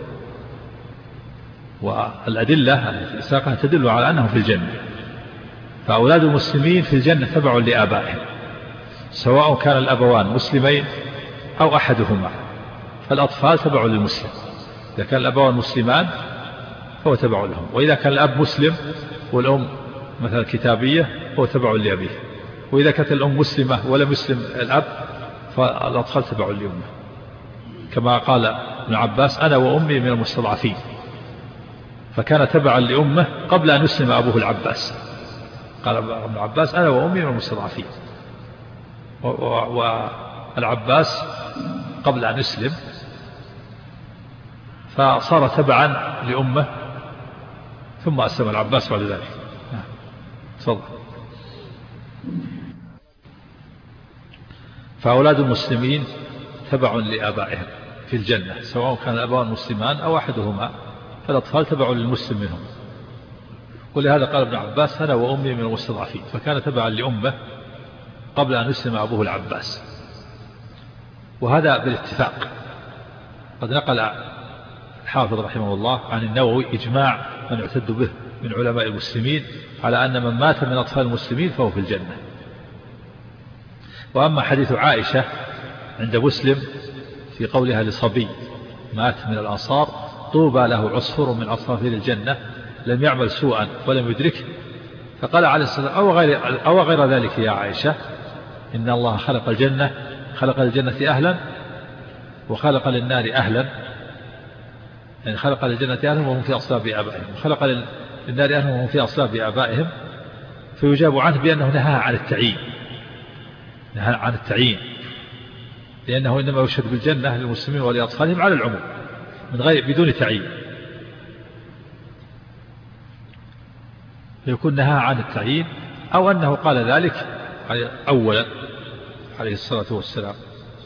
والأدلة التي ساقها تدل على أنه في الجنة. فأولاد المسلمين في الجنة تبع لآبائهم سواء كان الأبوان مسلمين أو أحدهما، فالأطفال تبع للمسلم إذا كان الأبوان مسلمان فهو تبع لهم، وإذا كان الأب مسلم والأم مثلا كتابية فهو تبع لأبيه، وإذا كانت الأم مسلمة ولم يسلم الأب فالأطفال تبع لأمه، كما قال ابن عباس أنا وأمي من المستضعفين، فكان تبعا لأمه قبل أن يسلم أبوه العباس. قال ابن عباس أنا وأمي من المستضعفين، والعباس قبل أن يسلم فصار تبعا لأمه ثم أسلم العباس بعد ذلك. تفضل. فأولاد المسلمين تبع لآبائهم في الجنة، سواء كان الأبوان مسلمان أو أحدهما، فالأطفال تبع للمسلم منهم. ولهذا قال ابن عباس أنا وأمي من المستضعفين، فكان تبعا لأمه قبل أن يسلم أبوه العباس، وهذا بالاتفاق. قد نقل الحافظ رحمه الله عن النووي إجماع من يعتد به من علماء المسلمين على أن من مات من أطفال المسلمين فهو في الجنة. وأما حديث عائشة عند مسلم في قولها لصبي مات من الأنصار طوبى له عصفور من عصافير الجنة لم يعمل سوءا ولم يدركه، فقال عليه الصلاة والسلام أو غير, أو غير ذلك يا عائشة إن الله خلق الجنة خلق للجنة أهلا وخلق للنار أهلا، يعني خلق للجنة أهلا وهم في أصلاب آبائهم، وخلق للنار أهلا وهم في أصلاب آبائهم، فيجاب عنه بأنه نهى عن التعيين، نهى عن التعيين لأنه إنما يشهد بالجنة للمسلمين ولأطفالهم على العموم من غير بدون تعيين، يكون نهى عن التعيين، أو أنه قال ذلك أولا عليه الصلاة والسلام،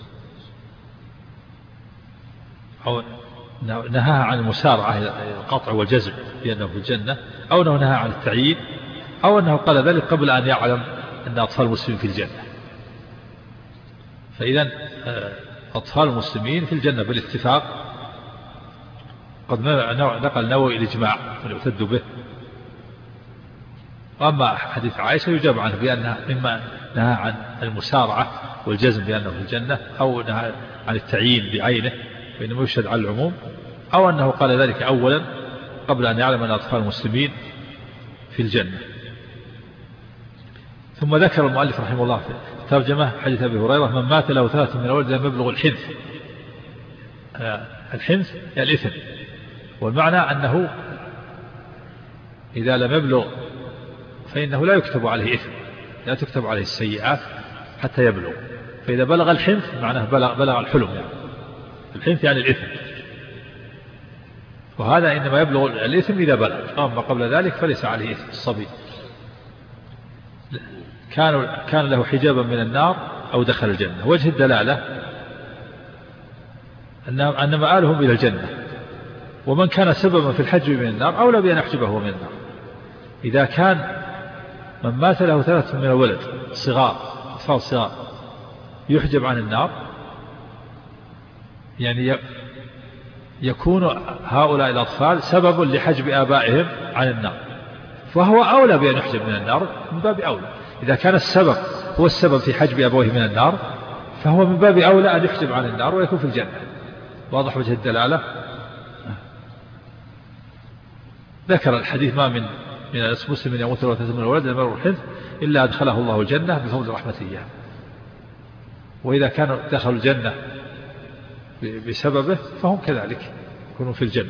أو نهى عن المسارعة القطع والجزم بأنه في الجنة، أو أنه نهى عن التعيين، أو أنه قال ذلك قبل أن يعلم أن أطفال المسلمين في الجنة. فإذا أطفال المسلمين في الجنة بالاتفاق. قد نقل نووي الإجماع ويعتد به. وأما حديث عائشة يجاب عنه بأنها مما نهى عن المسارعة والجزم بأنه في الجنة، أو نهى عن التعيين بعينه وإنما يشهد على العموم، أو أنه قال ذلك أولا قبل أن يعلم أن أطفال المسلمين في الجنة. ثم ذكر المؤلف رحمه الله في ترجمة حديث أبي هريرة من مات له ثلاثة من الولد لم يبلغ الحنث. الحنث يعني الإثم، والمعنى أنه إذا لم يبلغ فإنه لا يكتب عليه إثم، لا تكتب عليه السيئات حتى يبلغ، فإذا بلغ الحنث معناه بلغ, بلغ الحلم، يعني الحنث يعني الإثم، وهذا إنما يبلغ الإثم إذا بلغ، أما قبل ذلك فليس عليه إثم. الصبي كان كان له حجابا من النار أو دخل الجنة. وجه الدلالة أن مآلهم إلى الجنة، ومن كان سببا في الحجب من النار أولى بأن يحجبه من النار. إذا كان من مات له ثلاثة من الولد صغار أطفال صغار يحجب عن النار، يعني يكون هؤلاء الأطفال سبب لحجب آبائهم عن النار، فهو أولى بأن يحجب من النار من باب أولى. إذا كان السبب هو السبب في حجب أبويه من النار فهو من باب أولى أن يحجب عن النار ويكون في الجنة. واضح وجه الدلالة. ذكر الحديث ما من من مسلم يموت له ثلاثة من الولد لم يبلغ الحنث إلا أدخله الله الجنة بفضل رحمته إياه، وإذا كانوا دخلوا الجنة بسببه فهم كذلك يكونوا في الجنة.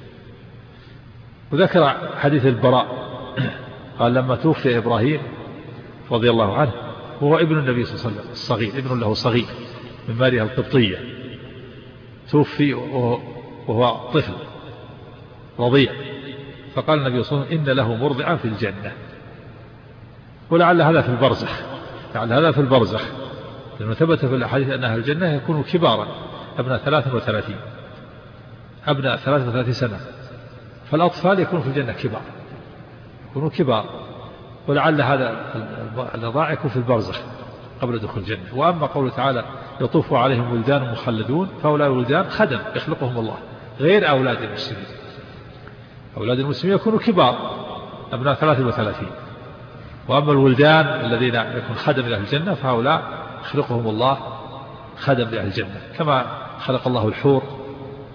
وذكر حديث البراء قال لما توفي إبراهيم رضي الله عنه وهو ابن النبي صلى الله عليه وسلم الصغير، ابن له صغير من ماريا القبطية، توفي وهو طفل رضيع، فقال النبي صلى الله عليه وسلم إن له مرضعا في الجنة. ولعل هذا في البرزخ، لعل هذا في البرزخ، لأنه ثبت في الأحاديث أن أهل الجنة يكونوا كبارا أبناء ثلاث وثلاثين أبناء ثلاث وثلاثين سنة، فالأطفال يكونوا في الجنة كبار، يكونوا كبار، ولعل هذا الرضاع يكون في البرزخ قبل دخول الجنة. وأما قوله تعالى يطوف عليهم ولدان مخلدون، فأولاد الولدان خدم يخلقهم الله غير أولاد المسلمين. أولاد المسلمين يكونوا كبار أبناء ثلاث وثلاثين، وأما الولدان الذين يكون خدم لأهل الجنة فهؤلاء يخلقهم الله خدم لأهل الجنة، كما خلق الله الحور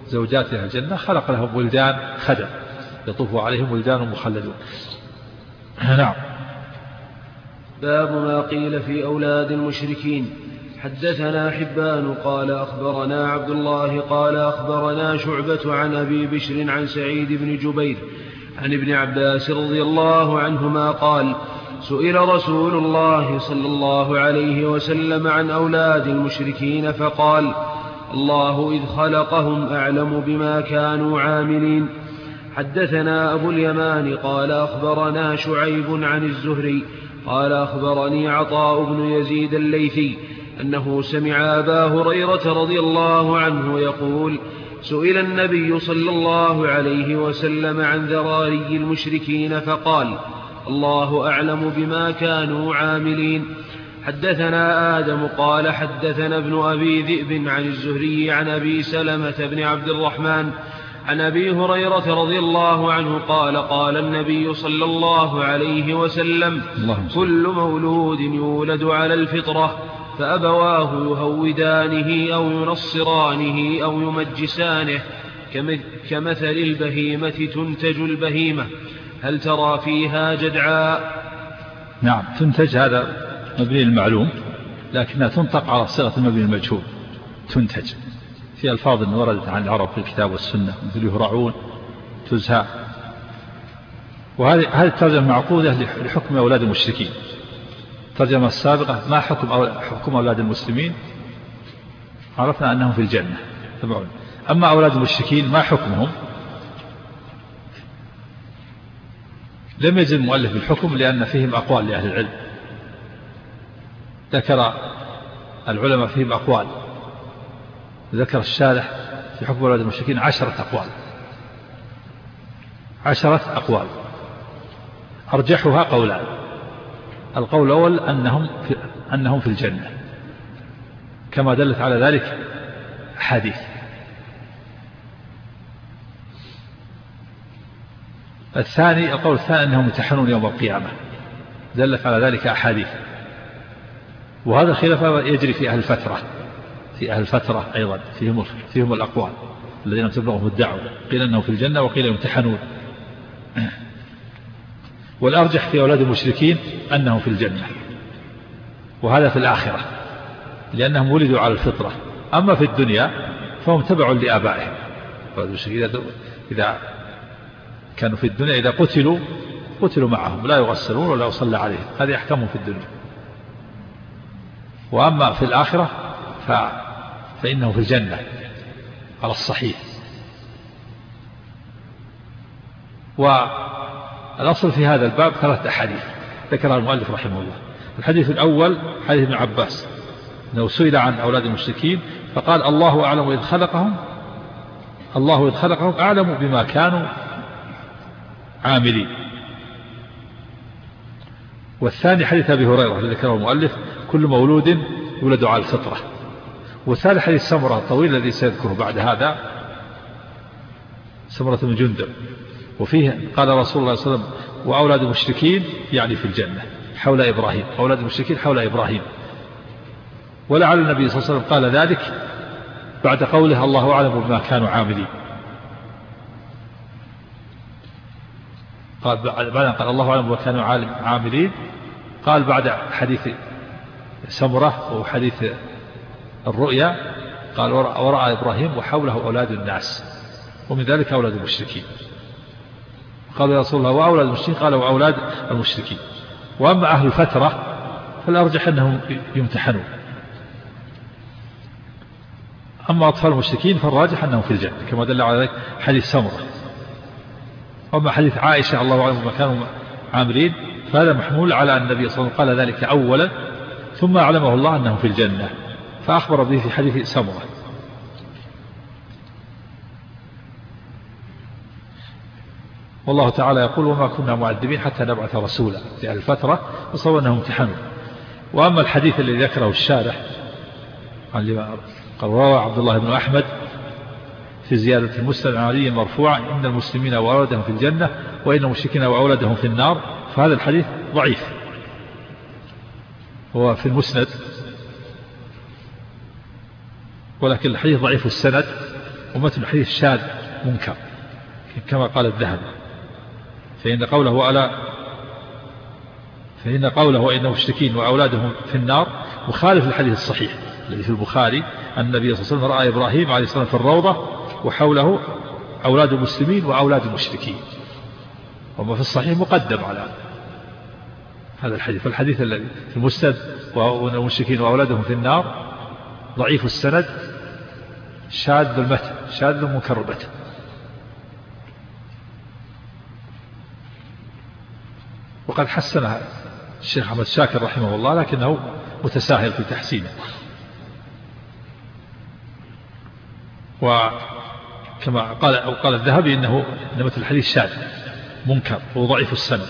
زوجات أهل الجنة خلق لهم ولدان خدم يطوف عليهم ولدان مخلدون. نعم. باب ما قيل في أولاد المشركين. حدثنا حبان قال أخبرنا عبد الله قال أخبرنا شعبة عن أبي بشر عن سعيد بن جبير عن ابن عباس رضي الله عنهما قال سئل رسول الله صلى الله عليه وسلم عن أولاد المشركين فقال الله إذ خلقهم أعلم بما كانوا عاملين. حدثنا أبو اليمان قال أخبرنا شعيب عن الزهري قال أخبرني عطاء بن يزيد الليثي أنه سمع أبا هريرة رضي الله عنه يقول سئل النبي صلى الله عليه وسلم عن ذراري المشركين فقال الله أعلم بما كانوا عاملين. حدثنا آدم قال حدثنا ابن أبي ذئب عن الزهري عن أبي سلمة بن عبد الرحمن عن أبي هريرة رضي الله عنه قال قال النبي صلى الله عليه وسلم كل مولود يولد على الفطرة فأبواه يهودانه أو ينصرانه أو يمجسانه كمثل البهيمة تنتج البهيمة هل ترى فيها جدعاء. نعم. تنتج هذا مبني المعلوم لكنها تنطق على صيغة المبني المجهول تنتج في ألفاظ وردت عن العرب في الكتاب والسنة مثل يهرعون تزهى. وهذه هذه الترجمة معقودة لحكم أولاد المشركين. الترجمة السابقة ما حكم حكم أولاد المسلمين عرفنا أنهم في الجنة تبعون. أما أولاد المشركين ما حكمهم لم يجد المؤلف بالحكم لأن فيهم أقوال لأهل العلم. ذكر العلماء فيهم أقوال. ذكر الشارح في حكم أولاد المشركين عشرة أقوال عشرة أقوال أرجحها قولان. القول الأول أنهم في, أنهم في الجنة كما دلت على ذلك حديث. الثاني القول الثاني أنهم يمتحنون يوم القيامة دلت على ذلك أحاديث. وهذا الخلاف يجري في أهل الفترة في أهل الفترة أيضا فيهم, فيهم الأقوال الذين تبلغهم الدعوة قيل أنهم في الجنة وقيل يمتحنون. والأرجح في أولاد المشركين أنهم في الجنة وهذا في الآخرة لأنهم ولدوا على الفطرة. أما في الدنيا فهم تبع لآبائهم. إذا كانوا في الدنيا إذا قتلوا قتلوا معهم لا يغسلون ولا يصلى عليهم هذه أحكامهم في الدنيا. وأما في الآخرة ف... فإنه في الجنة على الصحيح. والأصل في هذا الباب ثلاثة أحاديث ذكرها المؤلف رحمه الله. الحديث الأول حديث ابن عباس أنه سئل عن أولاد المشركين فقال الله أعلم إذ خلقهم الله إذ خلقهم أعلم بما كانوا عاملين. والثاني حديث أبي هريرة الذي ذكره المؤلف كل مولود يولد على الفطرة. والثالث حديث سمرة الطويل الذي سيذكره بعد هذا سمرة بن جندب وفيه قال رسول الله صلى الله عليه وسلم وأولاد المشركين يعني في الجنة حول إبراهيم أولاد المشركين حول إبراهيم. ولعل النبي صلى الله عليه وسلم قال ذلك بعد قوله الله أعلم بما كانوا عاملين. قال بعد قال الله أعلم بما كانوا عاملين قال بعد حديث سمرة وحديث الرؤيا قال ورأى إبراهيم وحوله أولاد الناس ومن ذلك أولاد المشركين. قال يا رسول الله وأولاد المشركين قال وأولاد المشركين. وأما أهل الفترة فالأرجح أنهم يمتحنون. أما أطفال المشركين فالراجح أنهم في الجنة كما دل على ذلك حديث سمرة. أما حديث عائشة الله أعلم بما كانوا عاملين فهذا محمول على أن النبي صلى الله عليه وسلم قال ذلك أولا ثم أعلمه الله أنهم في الجنة فأخبر به في حديث سمرة. والله تعالى يقول وما كنا معذبين حتى نبعث رسولا في الفترة فصور أنهم امتحنوا. وأما الحديث الذي ذكره الشارح قال رواه عبد الله بن أحمد في زيادة المسند عن علي مرفوعة إن المسلمين وأولادهم في الجنة وإن المشركين وأولادهم في النار فهذا الحديث ضعيف هو في المسند ولكن الحديث ضعيف السند ومتن الحديث شاذ منكر كما قال الذهبي. فإن قوله ألا فإن قوله وإن المشركين وأولادهم في النار مخالف للحديث الصحيح الذي في البخاري أن النبي صلى الله عليه وسلم رأى إبراهيم عليه السلام في الروضة وحوله أولاد المسلمين وأولاد المشركين، وما في الصحيح مقدم على هذا الحديث. فالحديث الذي في المسند وأن المشركين وأولادهم في النار ضعيف السند شاذ المتن شاذ منكر المتن. وقد حسنها الشيخ أحمد شاكر رحمه الله لكنه متساهل في تحسينه. وكما قال أو قال الذهبي إنه إن مثل الحديث شاذ منكر وضعيف السند.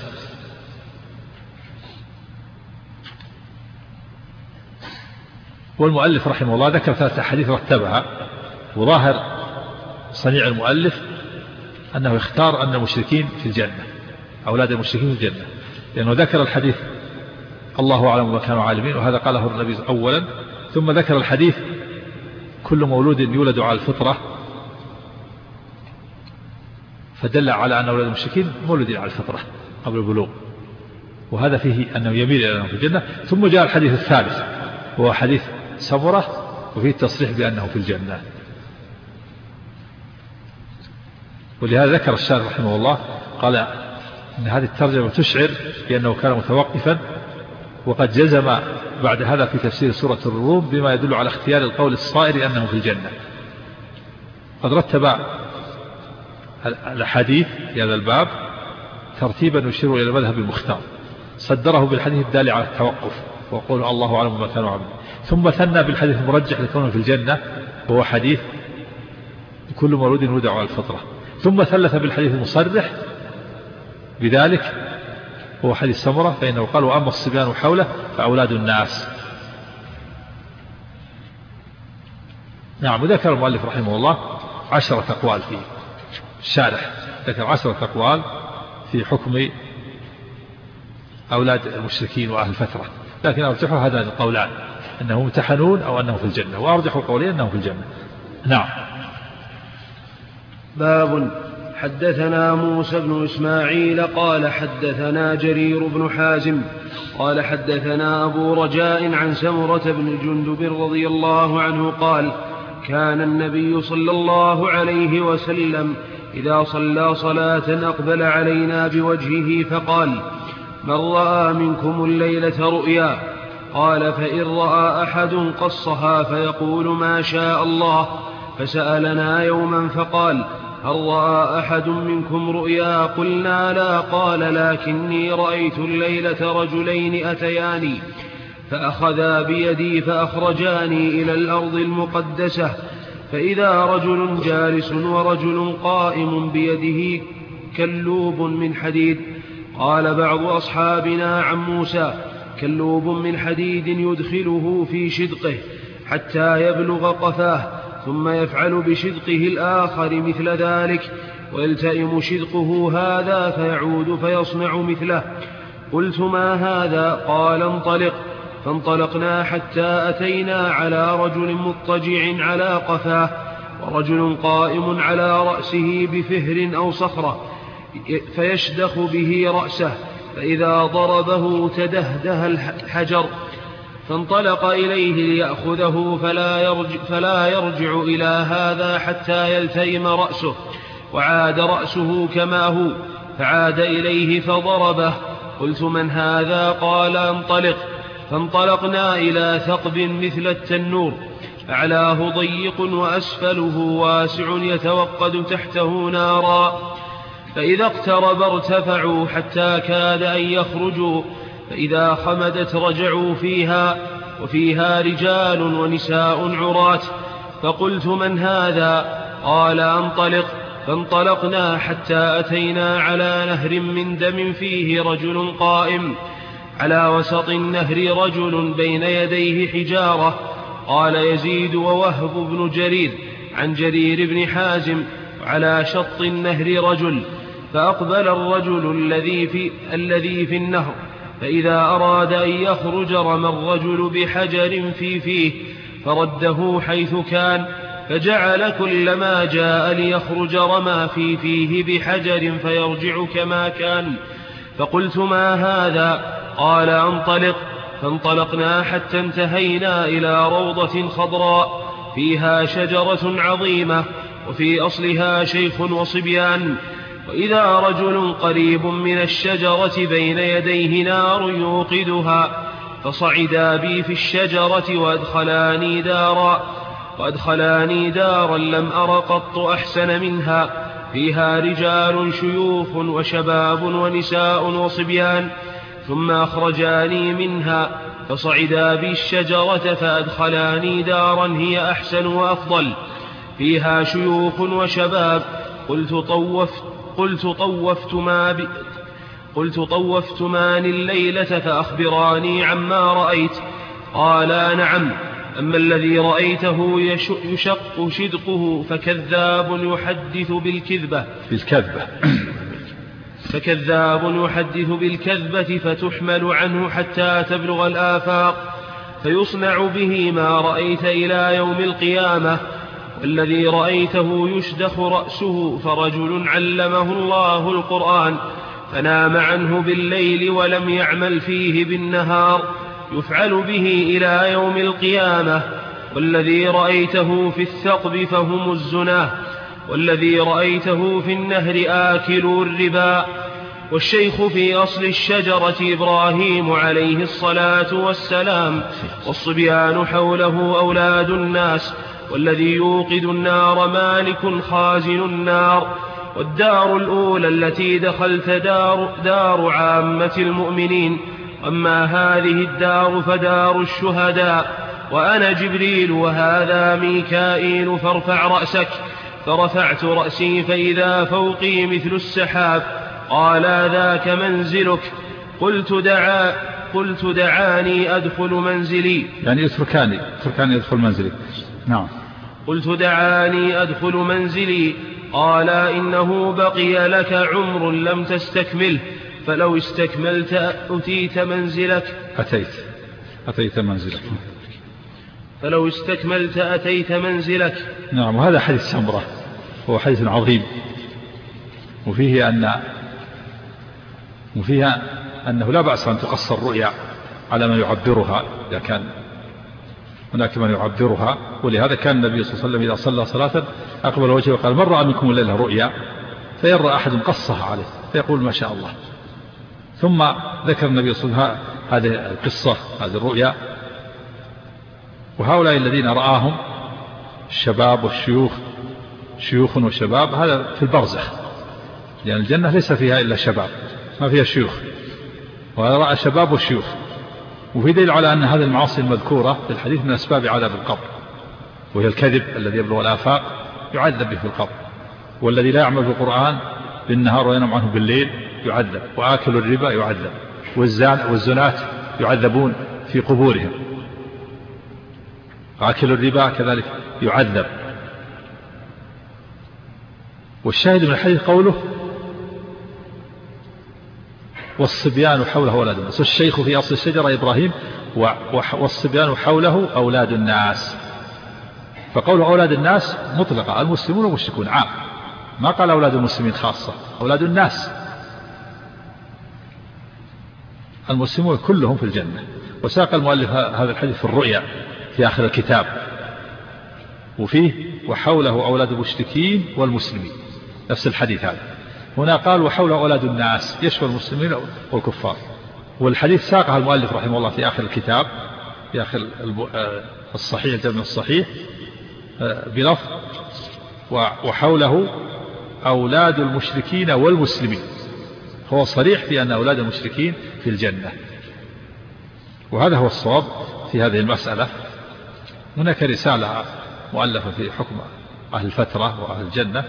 والمؤلف رحمه الله ذكر ثلاثة حديث رتبها، وظاهر صنيع المؤلف أنه اختار أن المشركين في الجنة، أولاد المشركين في الجنة، لأنه ذكر الحديث الله أعلم ما كانوا عالمين، وهذا قاله النبي أولا، ثم ذكر الحديث كل مولود يولد على الفطرة، فدل على أن أولاد المشركين مولودين على الفطرة قبل البلوغ، وهذا فيه أنه يميل إلى أنه في الجنة. ثم جاء الحديث الثالث وهو حديث سمرة وفيه التصريح بأنه في الجنة. ولهذا ذكر الشارح رحمه الله قال إن هذه الترجمة تشعر بأنه كان متوقفا، وقد جزم بعد هذا في تفسير سورة الروم بما يدل على اختيار القول الصائر أنه في الجنة. قد رتب الحديث في هذا الباب ترتيبا يشير إلى المذهب المختار، صدره بالحديث الدال على التوقف وقول الله أعلم ما كانوا عملين، ثم ثنى بالحديث المرجح لكونه في الجنة وهو حديث كل مولود يولد على الفطرة، ثم ثلث بالحديث المصرح بذلك هو حديث سمرة، فإنه قال وأما الصبيان حوله فأولاد الناس. نعم. وذكر المؤلف رحمه الله عشرة أقوال في الشارح، ذكر عشرة أقوال في حكم أولاد المشركين وأهل الفترة، لكن أرجحوا هذا القولان أنهم امتحنون أو أنهم في الجنة، وأرجحوا القولين أنهم في الجنة. نعم. باب حدثنا موسى بن إسماعيل قال حدثنا جرير بن حازم قال حدثنا أبو رجاء عن سمرة بن جندب رضي الله عنه قال كان النبي صلى الله عليه وسلم إذا صلى صلاة أقبل علينا بوجهه فقال من رأى منكم الليلة رؤيا؟ قال فإن رأى أحد قصها فيقول ما شاء الله. فسألنا يوما فقال هل رأى أحد منكم رؤيا؟ قلنا لا. قال لكني رأيت الليلة رجلين أتياني فأخذا بيدي فأخرجاني إلى الأرض المقدسة، فإذا رجل جالس ورجل قائم بيده كلوب من حديد. قال بعض أصحابنا عن موسى كلوب من حديد يدخله في شدقه حتى يبلغ قفاه، ثم يفعل بشدقه الآخر مثل ذلك، ويلتئم شدقه هذا فيعود فيصنع مثله. قلت ما هذا؟ قال انطلق. فانطلقنا حتى أتينا على رجل مضطجع على قفاه، ورجل قائم على رأسه بفهر أو صخرة فيشدخ به رأسه، فإذا ضربه تدهده الحجر. فانطلق إليه ليأخذه فلا يرجع, فلا يرجع إلى هذا حتى يلتئم رأسه، وعاد رأسه كما هو، فعاد إليه فضربه. قلت من هذا؟ قال انطلق. فانطلقنا إلى ثقب مثل التنور، أعلاه ضيق وأسفله واسع يتوقد تحته نارا، فإذا اقترب ارتفعوا حتى كاد أن يخرجوا، فإذا خمدت رجعوا فيها، وفيها رجال ونساء عرات. فقلت من هذا؟ قال انطلق. فانطلقنا حتى أتينا على نهر من دم فيه رجل قائم، على وسط النهر رجل بين يديه حجارة. قال يزيد ووهب بن جرير عن جرير بن حازم على شط النهر رجل، فأقبل الرجل الذي في, الذي في النهر، فإذا أراد أن يخرج رمى الرجل بحجر في فيه فرده حيث كان، فجعل كلما جاء ليخرج رمى في فيه بحجر فيرجع كما كان. فقلت ما هذا؟ قال انطلق. فانطلقنا حتى انتهينا إلى روضة خضراء فيها شجرة عظيمة وفي أصلها شيخ وصبيان، وإذا رجل قريب من الشجرة بين يديه نار يوقدها، فصعدا بي في الشجرة وأدخلاني دارا وأدخلاني دارا لم أر قط أحسن منها، فيها رجال شيوخ وشباب ونساء وصبيان. ثم أخرجاني منها فصعدا بي الشجرة فأدخلاني دارا هي أحسن وأفضل، فيها شيوخ وشباب. قلت طوفت قلت طوفت ما ب... قلت طوفت مان الليلة فأخبراني عما رأيت. قالا نعم، أما الذي رأيته يشق شدقه فكذاب يحدث بالكذبة بالكذبة فكذاب يحدث بالكذبة فتحمل عنه حتى تبلغ الآفاق، فيصنع به ما رأيت إلى يوم القيامة. والذي رأيته يشدخ رأسه فرجل علمه الله القرآن فنام عنه بالليل ولم يعمل فيه بالنهار، يفعل به إلى يوم القيامة. والذي رأيته في الثقب فهم الزناه، والذي رأيته في النهر آكل الربا. والشيخ في أصل الشجرة إبراهيم عليه الصلاة والسلام، والصبيان حوله أولاد الناس، والذي يوقد النار مالك خازن النار. والدار الأولى التي دخلت دار, دار عامة المؤمنين، أما هذه الدار فدار الشهداء، وأنا جبريل وهذا ميكائيل، فارفع رأسك. فرفعت رأسي فإذا فوقي مثل السحاب. قال ذاك منزلك. قلت دعا قلت دعاني أدخل منزلي، يعني اتركاني اتركاني أدخل منزلي. نعم. قلت دعاني أدخل منزلي. قال إنه بقي لك عمر لم تستكمل، فلو استكملت أتيت منزلك أتيت أتيت منزلك فلو استكملت أتيت منزلك. نعم. وهذا حديث سمرة هو حديث عظيم، وفيه أن وفيها أنه لا بأس أن تقصر الرؤيا على من يعبرها إذا كان هناك من يعبرها. ولهذا كان النبي صلى الله عليه وسلم إذا صلى صلاة أقبل وجهه وقال من رأى منكم الليلة رؤيا فيرى أحد قصها عليه فيقول ما شاء الله. ثم ذكر النبي صلى الله عليه وسلم هذه القصة هذه الرؤيا. وهؤلاء الذين رآهم الشباب والشيوخ شيوخ وشباب هذا في البرزخ، لأن الجنة ليس فيها إلا شباب ما فيها شيوخ، وهذا رأى شباب والشيوخ. وفي دليل على أن هذه المعاصي المذكورة في الحديث من أسباب عذاب القبر، وهي الكذب الذي يبلغ الآفاق يعذب به في القبر، والذي لا يعمل بالقرآن بالنهار وينام عنه بالليل يعذب، وآكل الربا يعذب، والزنات يعذبون في قبورهم، آكل الربا كذلك يعذب. والشاهد من الحديث قوله والصبيان حوله أولاد الناس، والشيخ في أصل الشجرة إبراهيم والصبيان حوله أولاد الناس. فقوله أولاد الناس مطلقة، المسلمون والمشركون عام، ما قال أولاد المسلمين خاصة، أولاد الناس المسلمون كلهم في الجنة. وساق المؤلف هذا الحديث في الرؤيا في آخر الكتاب، وفيه وحوله أولاد المشركين والمسلمين، نفس الحديث هذا. هنا قال وحوله أولاد الناس يشمل المسلمين والكفار. والحديث ساقها المؤلف رحمه الله في آخر الكتاب في آخر الصحيح الجامع الصحيح بلفظ وحوله أولاد المشركين والمسلمين، هو صريح في أن أولاد المشركين في الجنة. وهذا هو الصواب في هذه المسألة. هناك رسالة مؤلفة في حكم أهل الفترة وأهل الجنة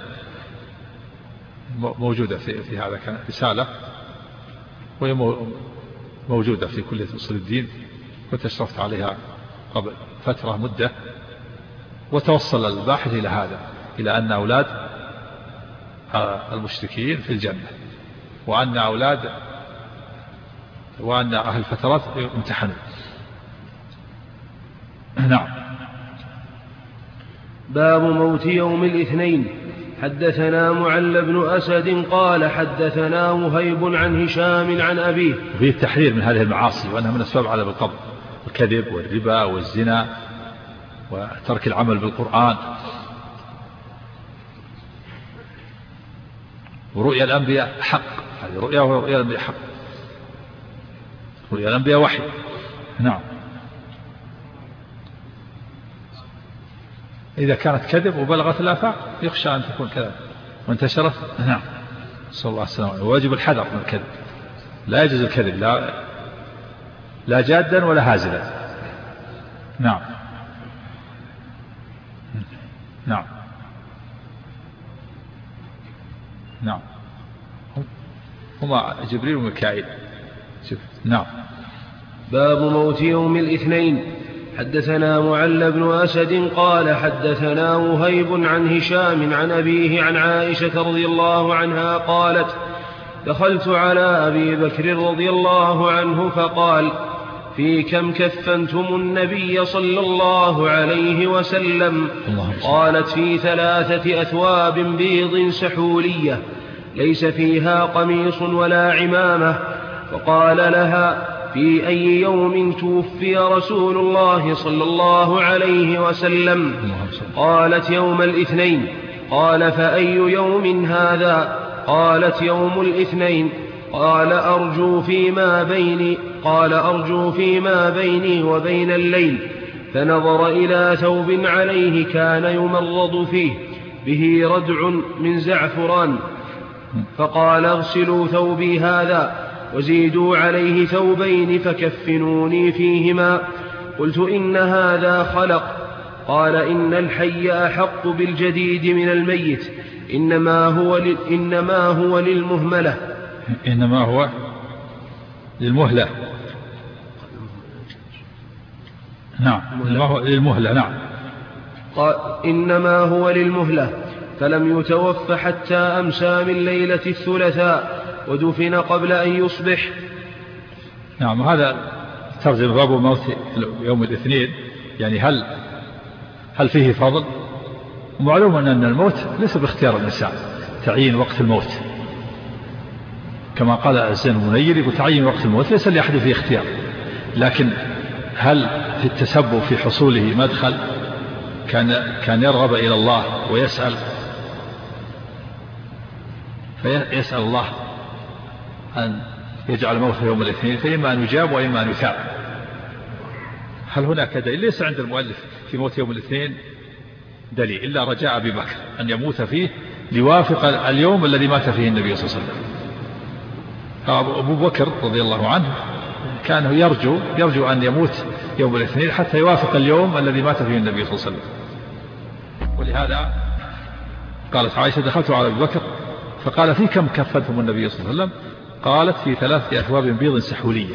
موجودة في, في هذا، كان رسالة وهي موجودة في كلية أصول الدين، كنت أشرفت عليها قبل فترة مدة، وتوصل الباحث إلى هذا، إلى أن أولاد المشركين في الجنة، وأن أولاد وأن أهل الفترات امتحنوا. نعم. باب موت يوم الاثنين. حدثنا معل بن أسد قال حدثنا وهيب عن هشام عن أبيه. فيه التحذير من هذه المعاصي وأنها من أسباب عذاب القبر، الكذب والربا والزنا وترك العمل بالقرآن ورؤيا الأنبياء حق. هذه رؤيا ورؤيا الأنبياء حق. رؤيا الأنبياء وحي. نعم. إذا كانت كذب وبلغت الآفاق يخشى أن تكون كذب وانتشرت. نعم. صلى الله عليه وسلم. واجب الحذر من الكذب، لا يجوز الكذب، لا لا جادا ولا هازلا. نعم. نعم. نعم. هما جبريل وميكائيل. نعم. باب موت يوم الاثنين. حدثنا معل بن أسد قال حدثنا وهيب عن هشام عن أبيه عن عائشة رضي الله عنها قالت دخلت على أبي بكر رضي الله عنه فقال في كم كفنتم النبي صلى الله عليه وسلم؟ قالت في ثلاثة أثواب بيض سحولية ليس فيها قميص ولا عمامة. فقال لها في أي يوم توفي رسول الله صلى الله عليه وسلم؟ قالت يوم الاثنين. قال فأي يوم هذا؟ قالت يوم الاثنين. قال أرجو فيما بيني قال أرجو فيما بيني وبين الليل. فنظر إلى ثوب عليه كان يمرض فيه به ردع من زعفران، فقال اغسلوا ثوبي هذا وزيدوا عليه ثوبين فكفنوني فيهما. قلت إن هذا خلق. قال إن الحي أحق بالجديد من الميت، إنما هو, ل... إنما هو للمهملة. إنما هو للمهلة. نعم. إنما هو للمهلة. نعم. قال إنما هو للمهلة. فلم يتوف حتى أمسى من ليلة الثلاثاء ودفن قبل أن يصبح. نعم. هذا ترجم باب موت يوم الاثنين. يعني هل هل فيه فضل؟ معلوم أن الموت ليس باختيار الإنسان، تعيين وقت الموت كما قال الزين المنير يقول تعيين وقت الموت ليس لأحد فيه اختيار، لكن هل في التسبب في حصوله مدخل؟ كان كان يرغب إلى الله ويسأل فيسأل الله أن يجعل موته يوم الاثنين، فإما أن يجاب وإما أن يثاب. هل هناك دليل؟ ليس عند المؤلف في موت يوم الاثنين دليل إلا رجاء أبي بكر أن يموت فيه ليوافق اليوم الذي مات فيه النبي صلى الله عليه وسلم. أبو بكر رضي الله عنه كان يرجو يرجو أن يموت يوم الاثنين حتى يوافق اليوم الذي مات فيه النبي صلى الله عليه وسلم. ولهذا قالت عائشة دخلت على أبي بكر فقال في كم كفنتم النبي صلى الله عليه وسلم؟ قالت في ثلاثة أثواب بيض سحولية،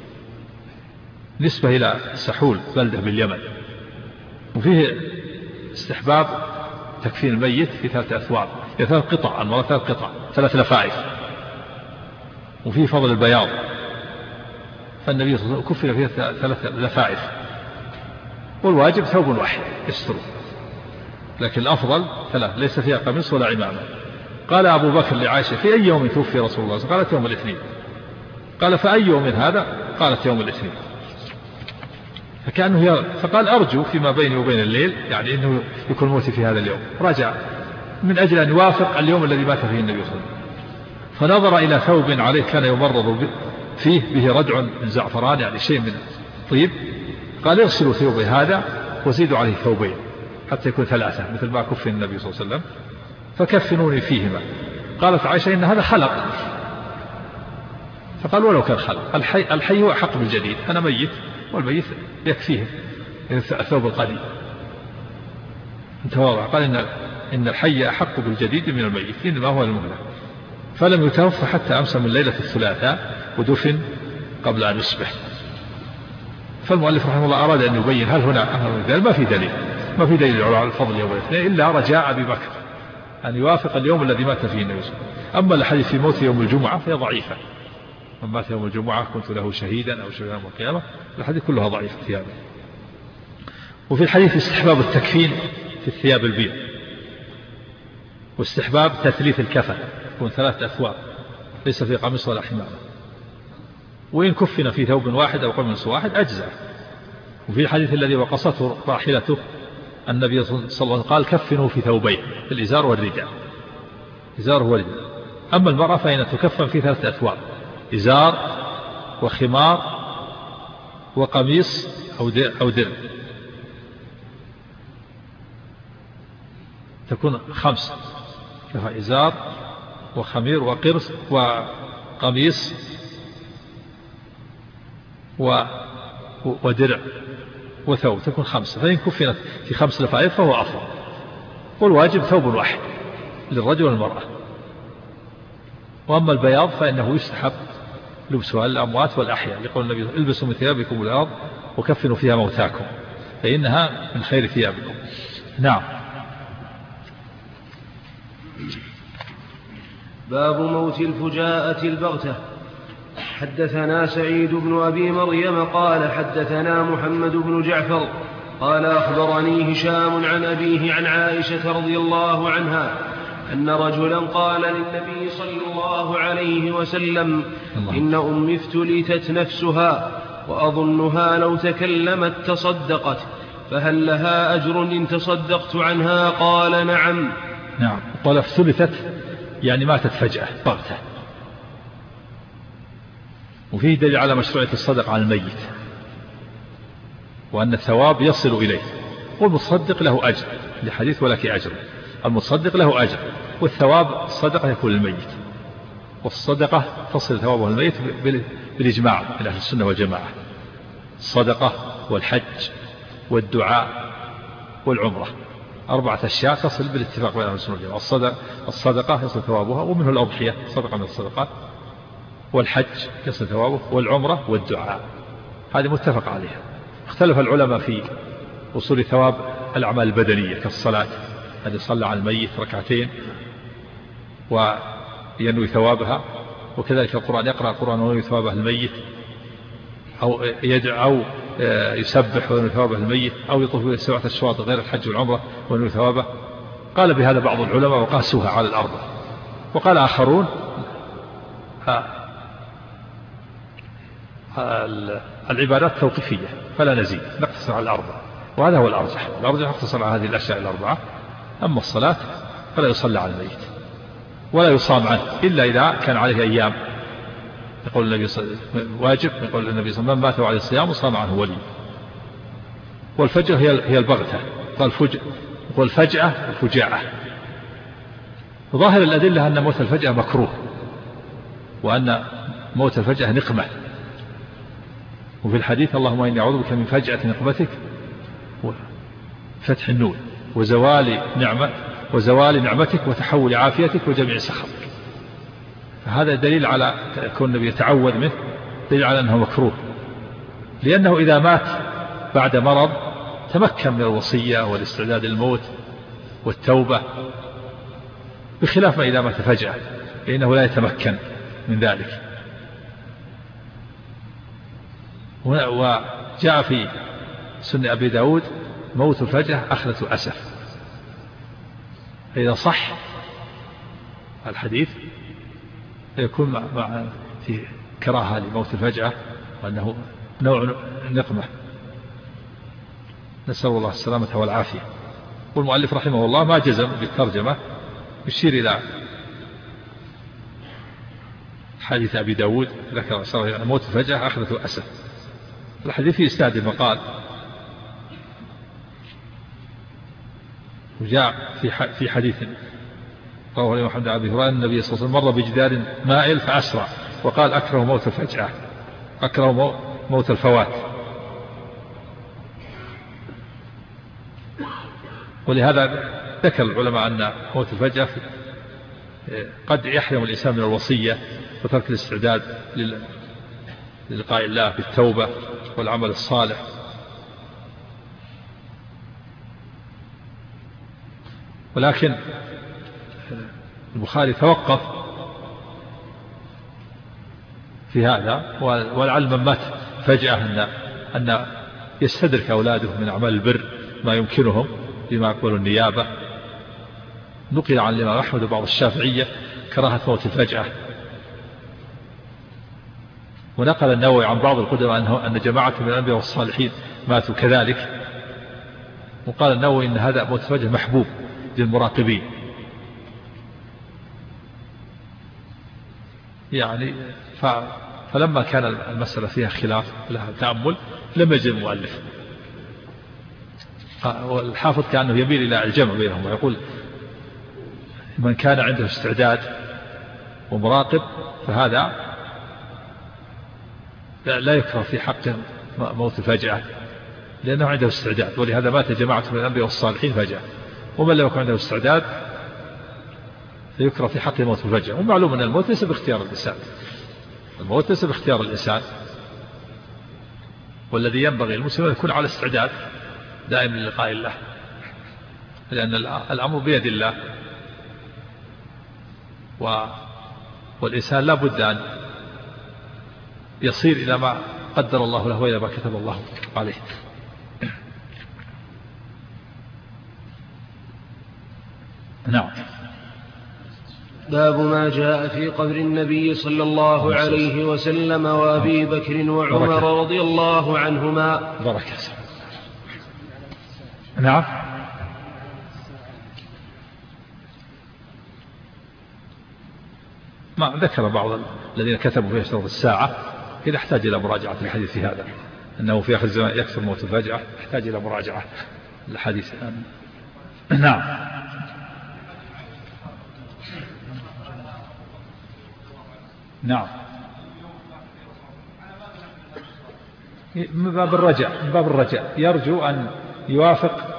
نسبة إلى سحول بلدة باليمن. وفيه استحباب تكفين الميت في ثلاثة أثواب، ثلاث قطع، المرة ثلاث قطع، ثلاث لفائف. وفيه فضل البياض، فالنبي صلى الله عليه وسلم كفن فيها ثلاث لفائف، والواجب ثوب واحد يستر، لكن الأفضل ثلاث ليس فيها قميص ولا عمامة. قال أبو بكر لعائشة في أي يوم توفي رسول الله؟ قالت يوم الاثنين. قال فأي يوم هذا؟ قالت يوم الاثنين. فكأنه يرى فقال أرجو فيما بيني وبين الليل، يعني أنه يكون موتي في هذا اليوم، رجع من أجل أن يوافق اليوم الذي مات فيه النبي صلى الله عليه وسلم. فنظر إلى ثوب عليه كان يمرض فيه به ردع من زعفران، يعني شيء من طيب. قال اغسلوا ثوبي هذا وزيدوا عليه ثوبين حتى يكون ثلاثة مثل ما كفن النبي صلى الله عليه وسلم، فكفنوني فيهما. قالت عائشة إن هذا خلق. فقال ولو كان خلق، الحي, الحي هو أحق بالجديد، أنا ميت والميت يكفيه الثوب القديم. انتواضع قال إن, إن الحي أحق بالجديد من الميت، إنما هو المهلة. فلم يتوفى حتى أمسى من ليلة الثلاثاء ودفن قبل أن يصبح. فالمؤلف رحمه الله أراد أن يبين هل هنا ما في دليل ما في دليل على الفضل يوم الاثنين إلا رجاء أبي بكر أن يوافق اليوم الذي مات فيه النبي صلى الله عليه وسلم. أما الحديث في موت يوم الجمعة فهي ضعيفة، من مات يوم الجمعة كنت له شهيدا أو شهيدا يوم القيامة، الحديث كلها ضعيفة في هذا. وفي الحديث استحباب التكفين في الثياب البيض. واستحباب تثليث الكفن، يكون ثلاثة أثواب ليس في قميص ولا حمامة. وإن كفن في ثوب واحد أو قميص واحد أجزاء. وفي الحديث الذي وقصته راحلته النبي صلى الله عليه وسلم قال كفنوا في ثوبين، في الإزار والرداء، إزار والرداء. أما المرأة فإن تكفن في ثلاثة أثواب، إزار وخمار وقميص أو درع, أو درع. تكون خمسة، إزار وخمير وقرص وقميص ودرع وثوب، تكون خمسة. فإن كفنت في خمس لفائف فهو أفضل. والواجب ثوب واحد للرجل والمرأة. وأما البياض فإنه يستحب لبسها للأموات والأحياء، يقول النبي البسوا من ثيابكم البياض وكفنوا فيها موتاكم فإنها من خير ثيابكم. نعم. باب موت الفجاءة البغتة. حدثنا سعيد بن أبي مريم قال حدثنا محمد بن جعفر قال أخبرني هشام عن أبيه عن عائشة رضي الله عنها أن رجلا قال للنبي صلى الله عليه وسلم إن أمي افتلتت نفسها وأظنها لو تكلمت تصدقت فهل لها أجر إن تصدقت عنها؟ قال نعم. نعم. قال افتلتت يعني ماتت فجأة بغتة. وفيه دليل على مشروعية الصدق على الميت وأن الثواب يصل إليه. والمتصدق له أجر لحديث ولك أجر، المتصدق له أجر، والثواب الصدقة يكون للميت، والصدقة تصل ثوابه الميت بالإجماع من أهل السنة والجماعة. الصدقة والحج والدعاء والعمرة أربعة أشياء تصل بالاتفاق بين أهل السنة والجماعة. الصدقة, الصدقة يصل ثوابها، ومنه الأضحية صدقة من الصدقات، والحج يصل ثوابه، والعمرة والدعاء، هذه متفق عليها. اختلف العلماء في وصول ثواب الأعمال البدنية كالصلاة، الذي صلى على الميت ركعتين وينوي ثوابها، وكذلك القرآن يقرأ القرآن وينوي ثوابه الميت، أو يدعو أو يسبح وينوي ثوابه الميت، أو يطوف بالسبعة الشواط غير الحج والعمرة وينوي ثوابه. قال بهذا بعض العلماء وقاسوها على الأرض. وقال آخرون العبادات توقيفية فلا نزيد، نقتصر على الأربعة، وهذا هو الأرجح. الأرجح نقتصر على هذه الأشياء الأربعة. أما الصلاة فلا يصلى على الميت ولا يصام عنه إلا إذا كان عليه أيام، يقول النبي صلى الله عليه وسلم واجب، يقول النبي صلى الله عليه وسلم من مات عليه الصيام وصام عنه ولي. والفجأة هي البغتة، قال فج والفجأة الفجاعة. ظاهر الأدلة أن موت الفجأة مكروه، وأن موت الفجأة نقمة. وفي الحديث اللهم إني أعوذ بك من فجأة نقمتك وفتح النور وزوال نعمة وزوال نعمتك وتحول عافيتك وجميع سخطك. فهذا دليل على كون النبي يتعوذ منه، دليل على أنه مكروه، لأنه إذا مات بعد مرض تمكن من الوصية والاستعداد للموت والتوبة، بخلاف ما إذا مات فجأة فإنه لا يتمكن من ذلك. وجاء في سنة أبي داود موت الفجأة أخذة أسف. إذا صح الحديث يكون مع, مع في كراهة لموت الفجأة، وأنه نوع نقمة، نسأل الله السلامة والعافية. والمؤلف رحمه الله ما جزم بالترجمة، يشير إلى حديث أبي داود ذكر موت الفجأة أخذة أسف. الحديث في إسناد المقال. وجاء في في حديث رواه الإمام محمد بن أبي هريرة النبي صلى الله عليه وسلم مر بجدار مائل فأسرع وقال أكره موت الفجأة، أكره موت الفوات. ولهذا ذكر العلماء أن موت الفجأة قد يحرم الإنسان من الوصية وترك الاستعداد للقاء الله بالتوبة والعمل الصالح. ولكن البخاري توقف في هذا، ولعل من مات فجأة أن, أن يستدرك أولاده من أعمال البر ما يمكنهم بما يقول النيابة. نقل عن الإمام أحمد وبعض الشافعية كراهة موت الفجأة. ونقل النووي عن بعض القدماء أن جماعة من الأنبياء والصالحين ماتوا كذلك. وقال النووي إن هذا موت الفجأة محبوب للمراقبين. يعني فلما كان المسألة فيها خلاف لها تأمل لم يجد المؤلف. والحافظ كأنه يميل إلى الجمع بينهم ويقول من كان عنده استعداد ومراقب فهذا لا يكره في حق موت فجأة لأنه عنده استعداد، ولهذا مات جماعة من الأنبياء والصالحين فجأة. ومن لم يكن عنده استعداد فيكره في حق موت فجأة. ومعلوم أن الموت ليس باختيار الإنسان، الموت ليس باختيار الإنسان، والذي ينبغي المسلم أن يكون على استعداد دائما للقاء الله، لأن الأمر بيد الله، والإنسان لا بد أن يصير إلى ما قدر الله له وإلى ما كتب الله عليه. نعم. باب ما جاء في قبر النبي صلى الله عليه وسلم وأبي بكر وعمر رضي الله عنهما. بركة. نعم. ما ذكر بعض الذين كتبوا في أشراط الساعة إذا احتاج إلى مراجعة الحديث هذا، أنه في آخر الزمان يكثر موت الفجأة، يحتاج إلى مراجعة الحديث. نعم. نعم. من باب الرجاء، من باب الرجاء يرجو أن يوافق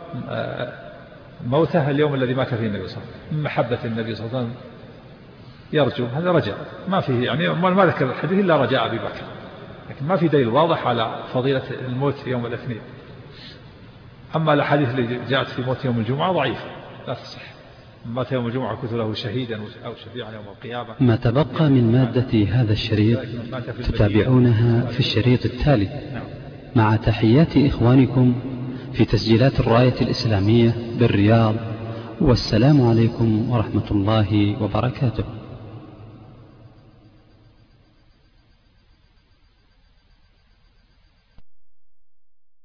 موته اليوم الذي مات فيه النبي صلى الله عليه وسلم، من محبة النبي صلى الله عليه وسلم يرجو، هذا رجاء ما فيه، يعني ما ذكر الحديث إلا رجاء أبي بكر، لكن ما في دليل واضح على فضيلة الموت يوم الاثنين. أما الأحاديث اللي جاءت في موت يوم الجمعة ضعيفة لا تصح. مات يوم الجمعة كنت له شهيدا أو شفيعا يوم القيامة. ما تبقى من مادة هذا الشريط تتابعونها في الشريط التالي، مع تحيات إخوانكم في تسجيلات الراية الإسلامية بالرياض، والسلام عليكم ورحمة الله وبركاته.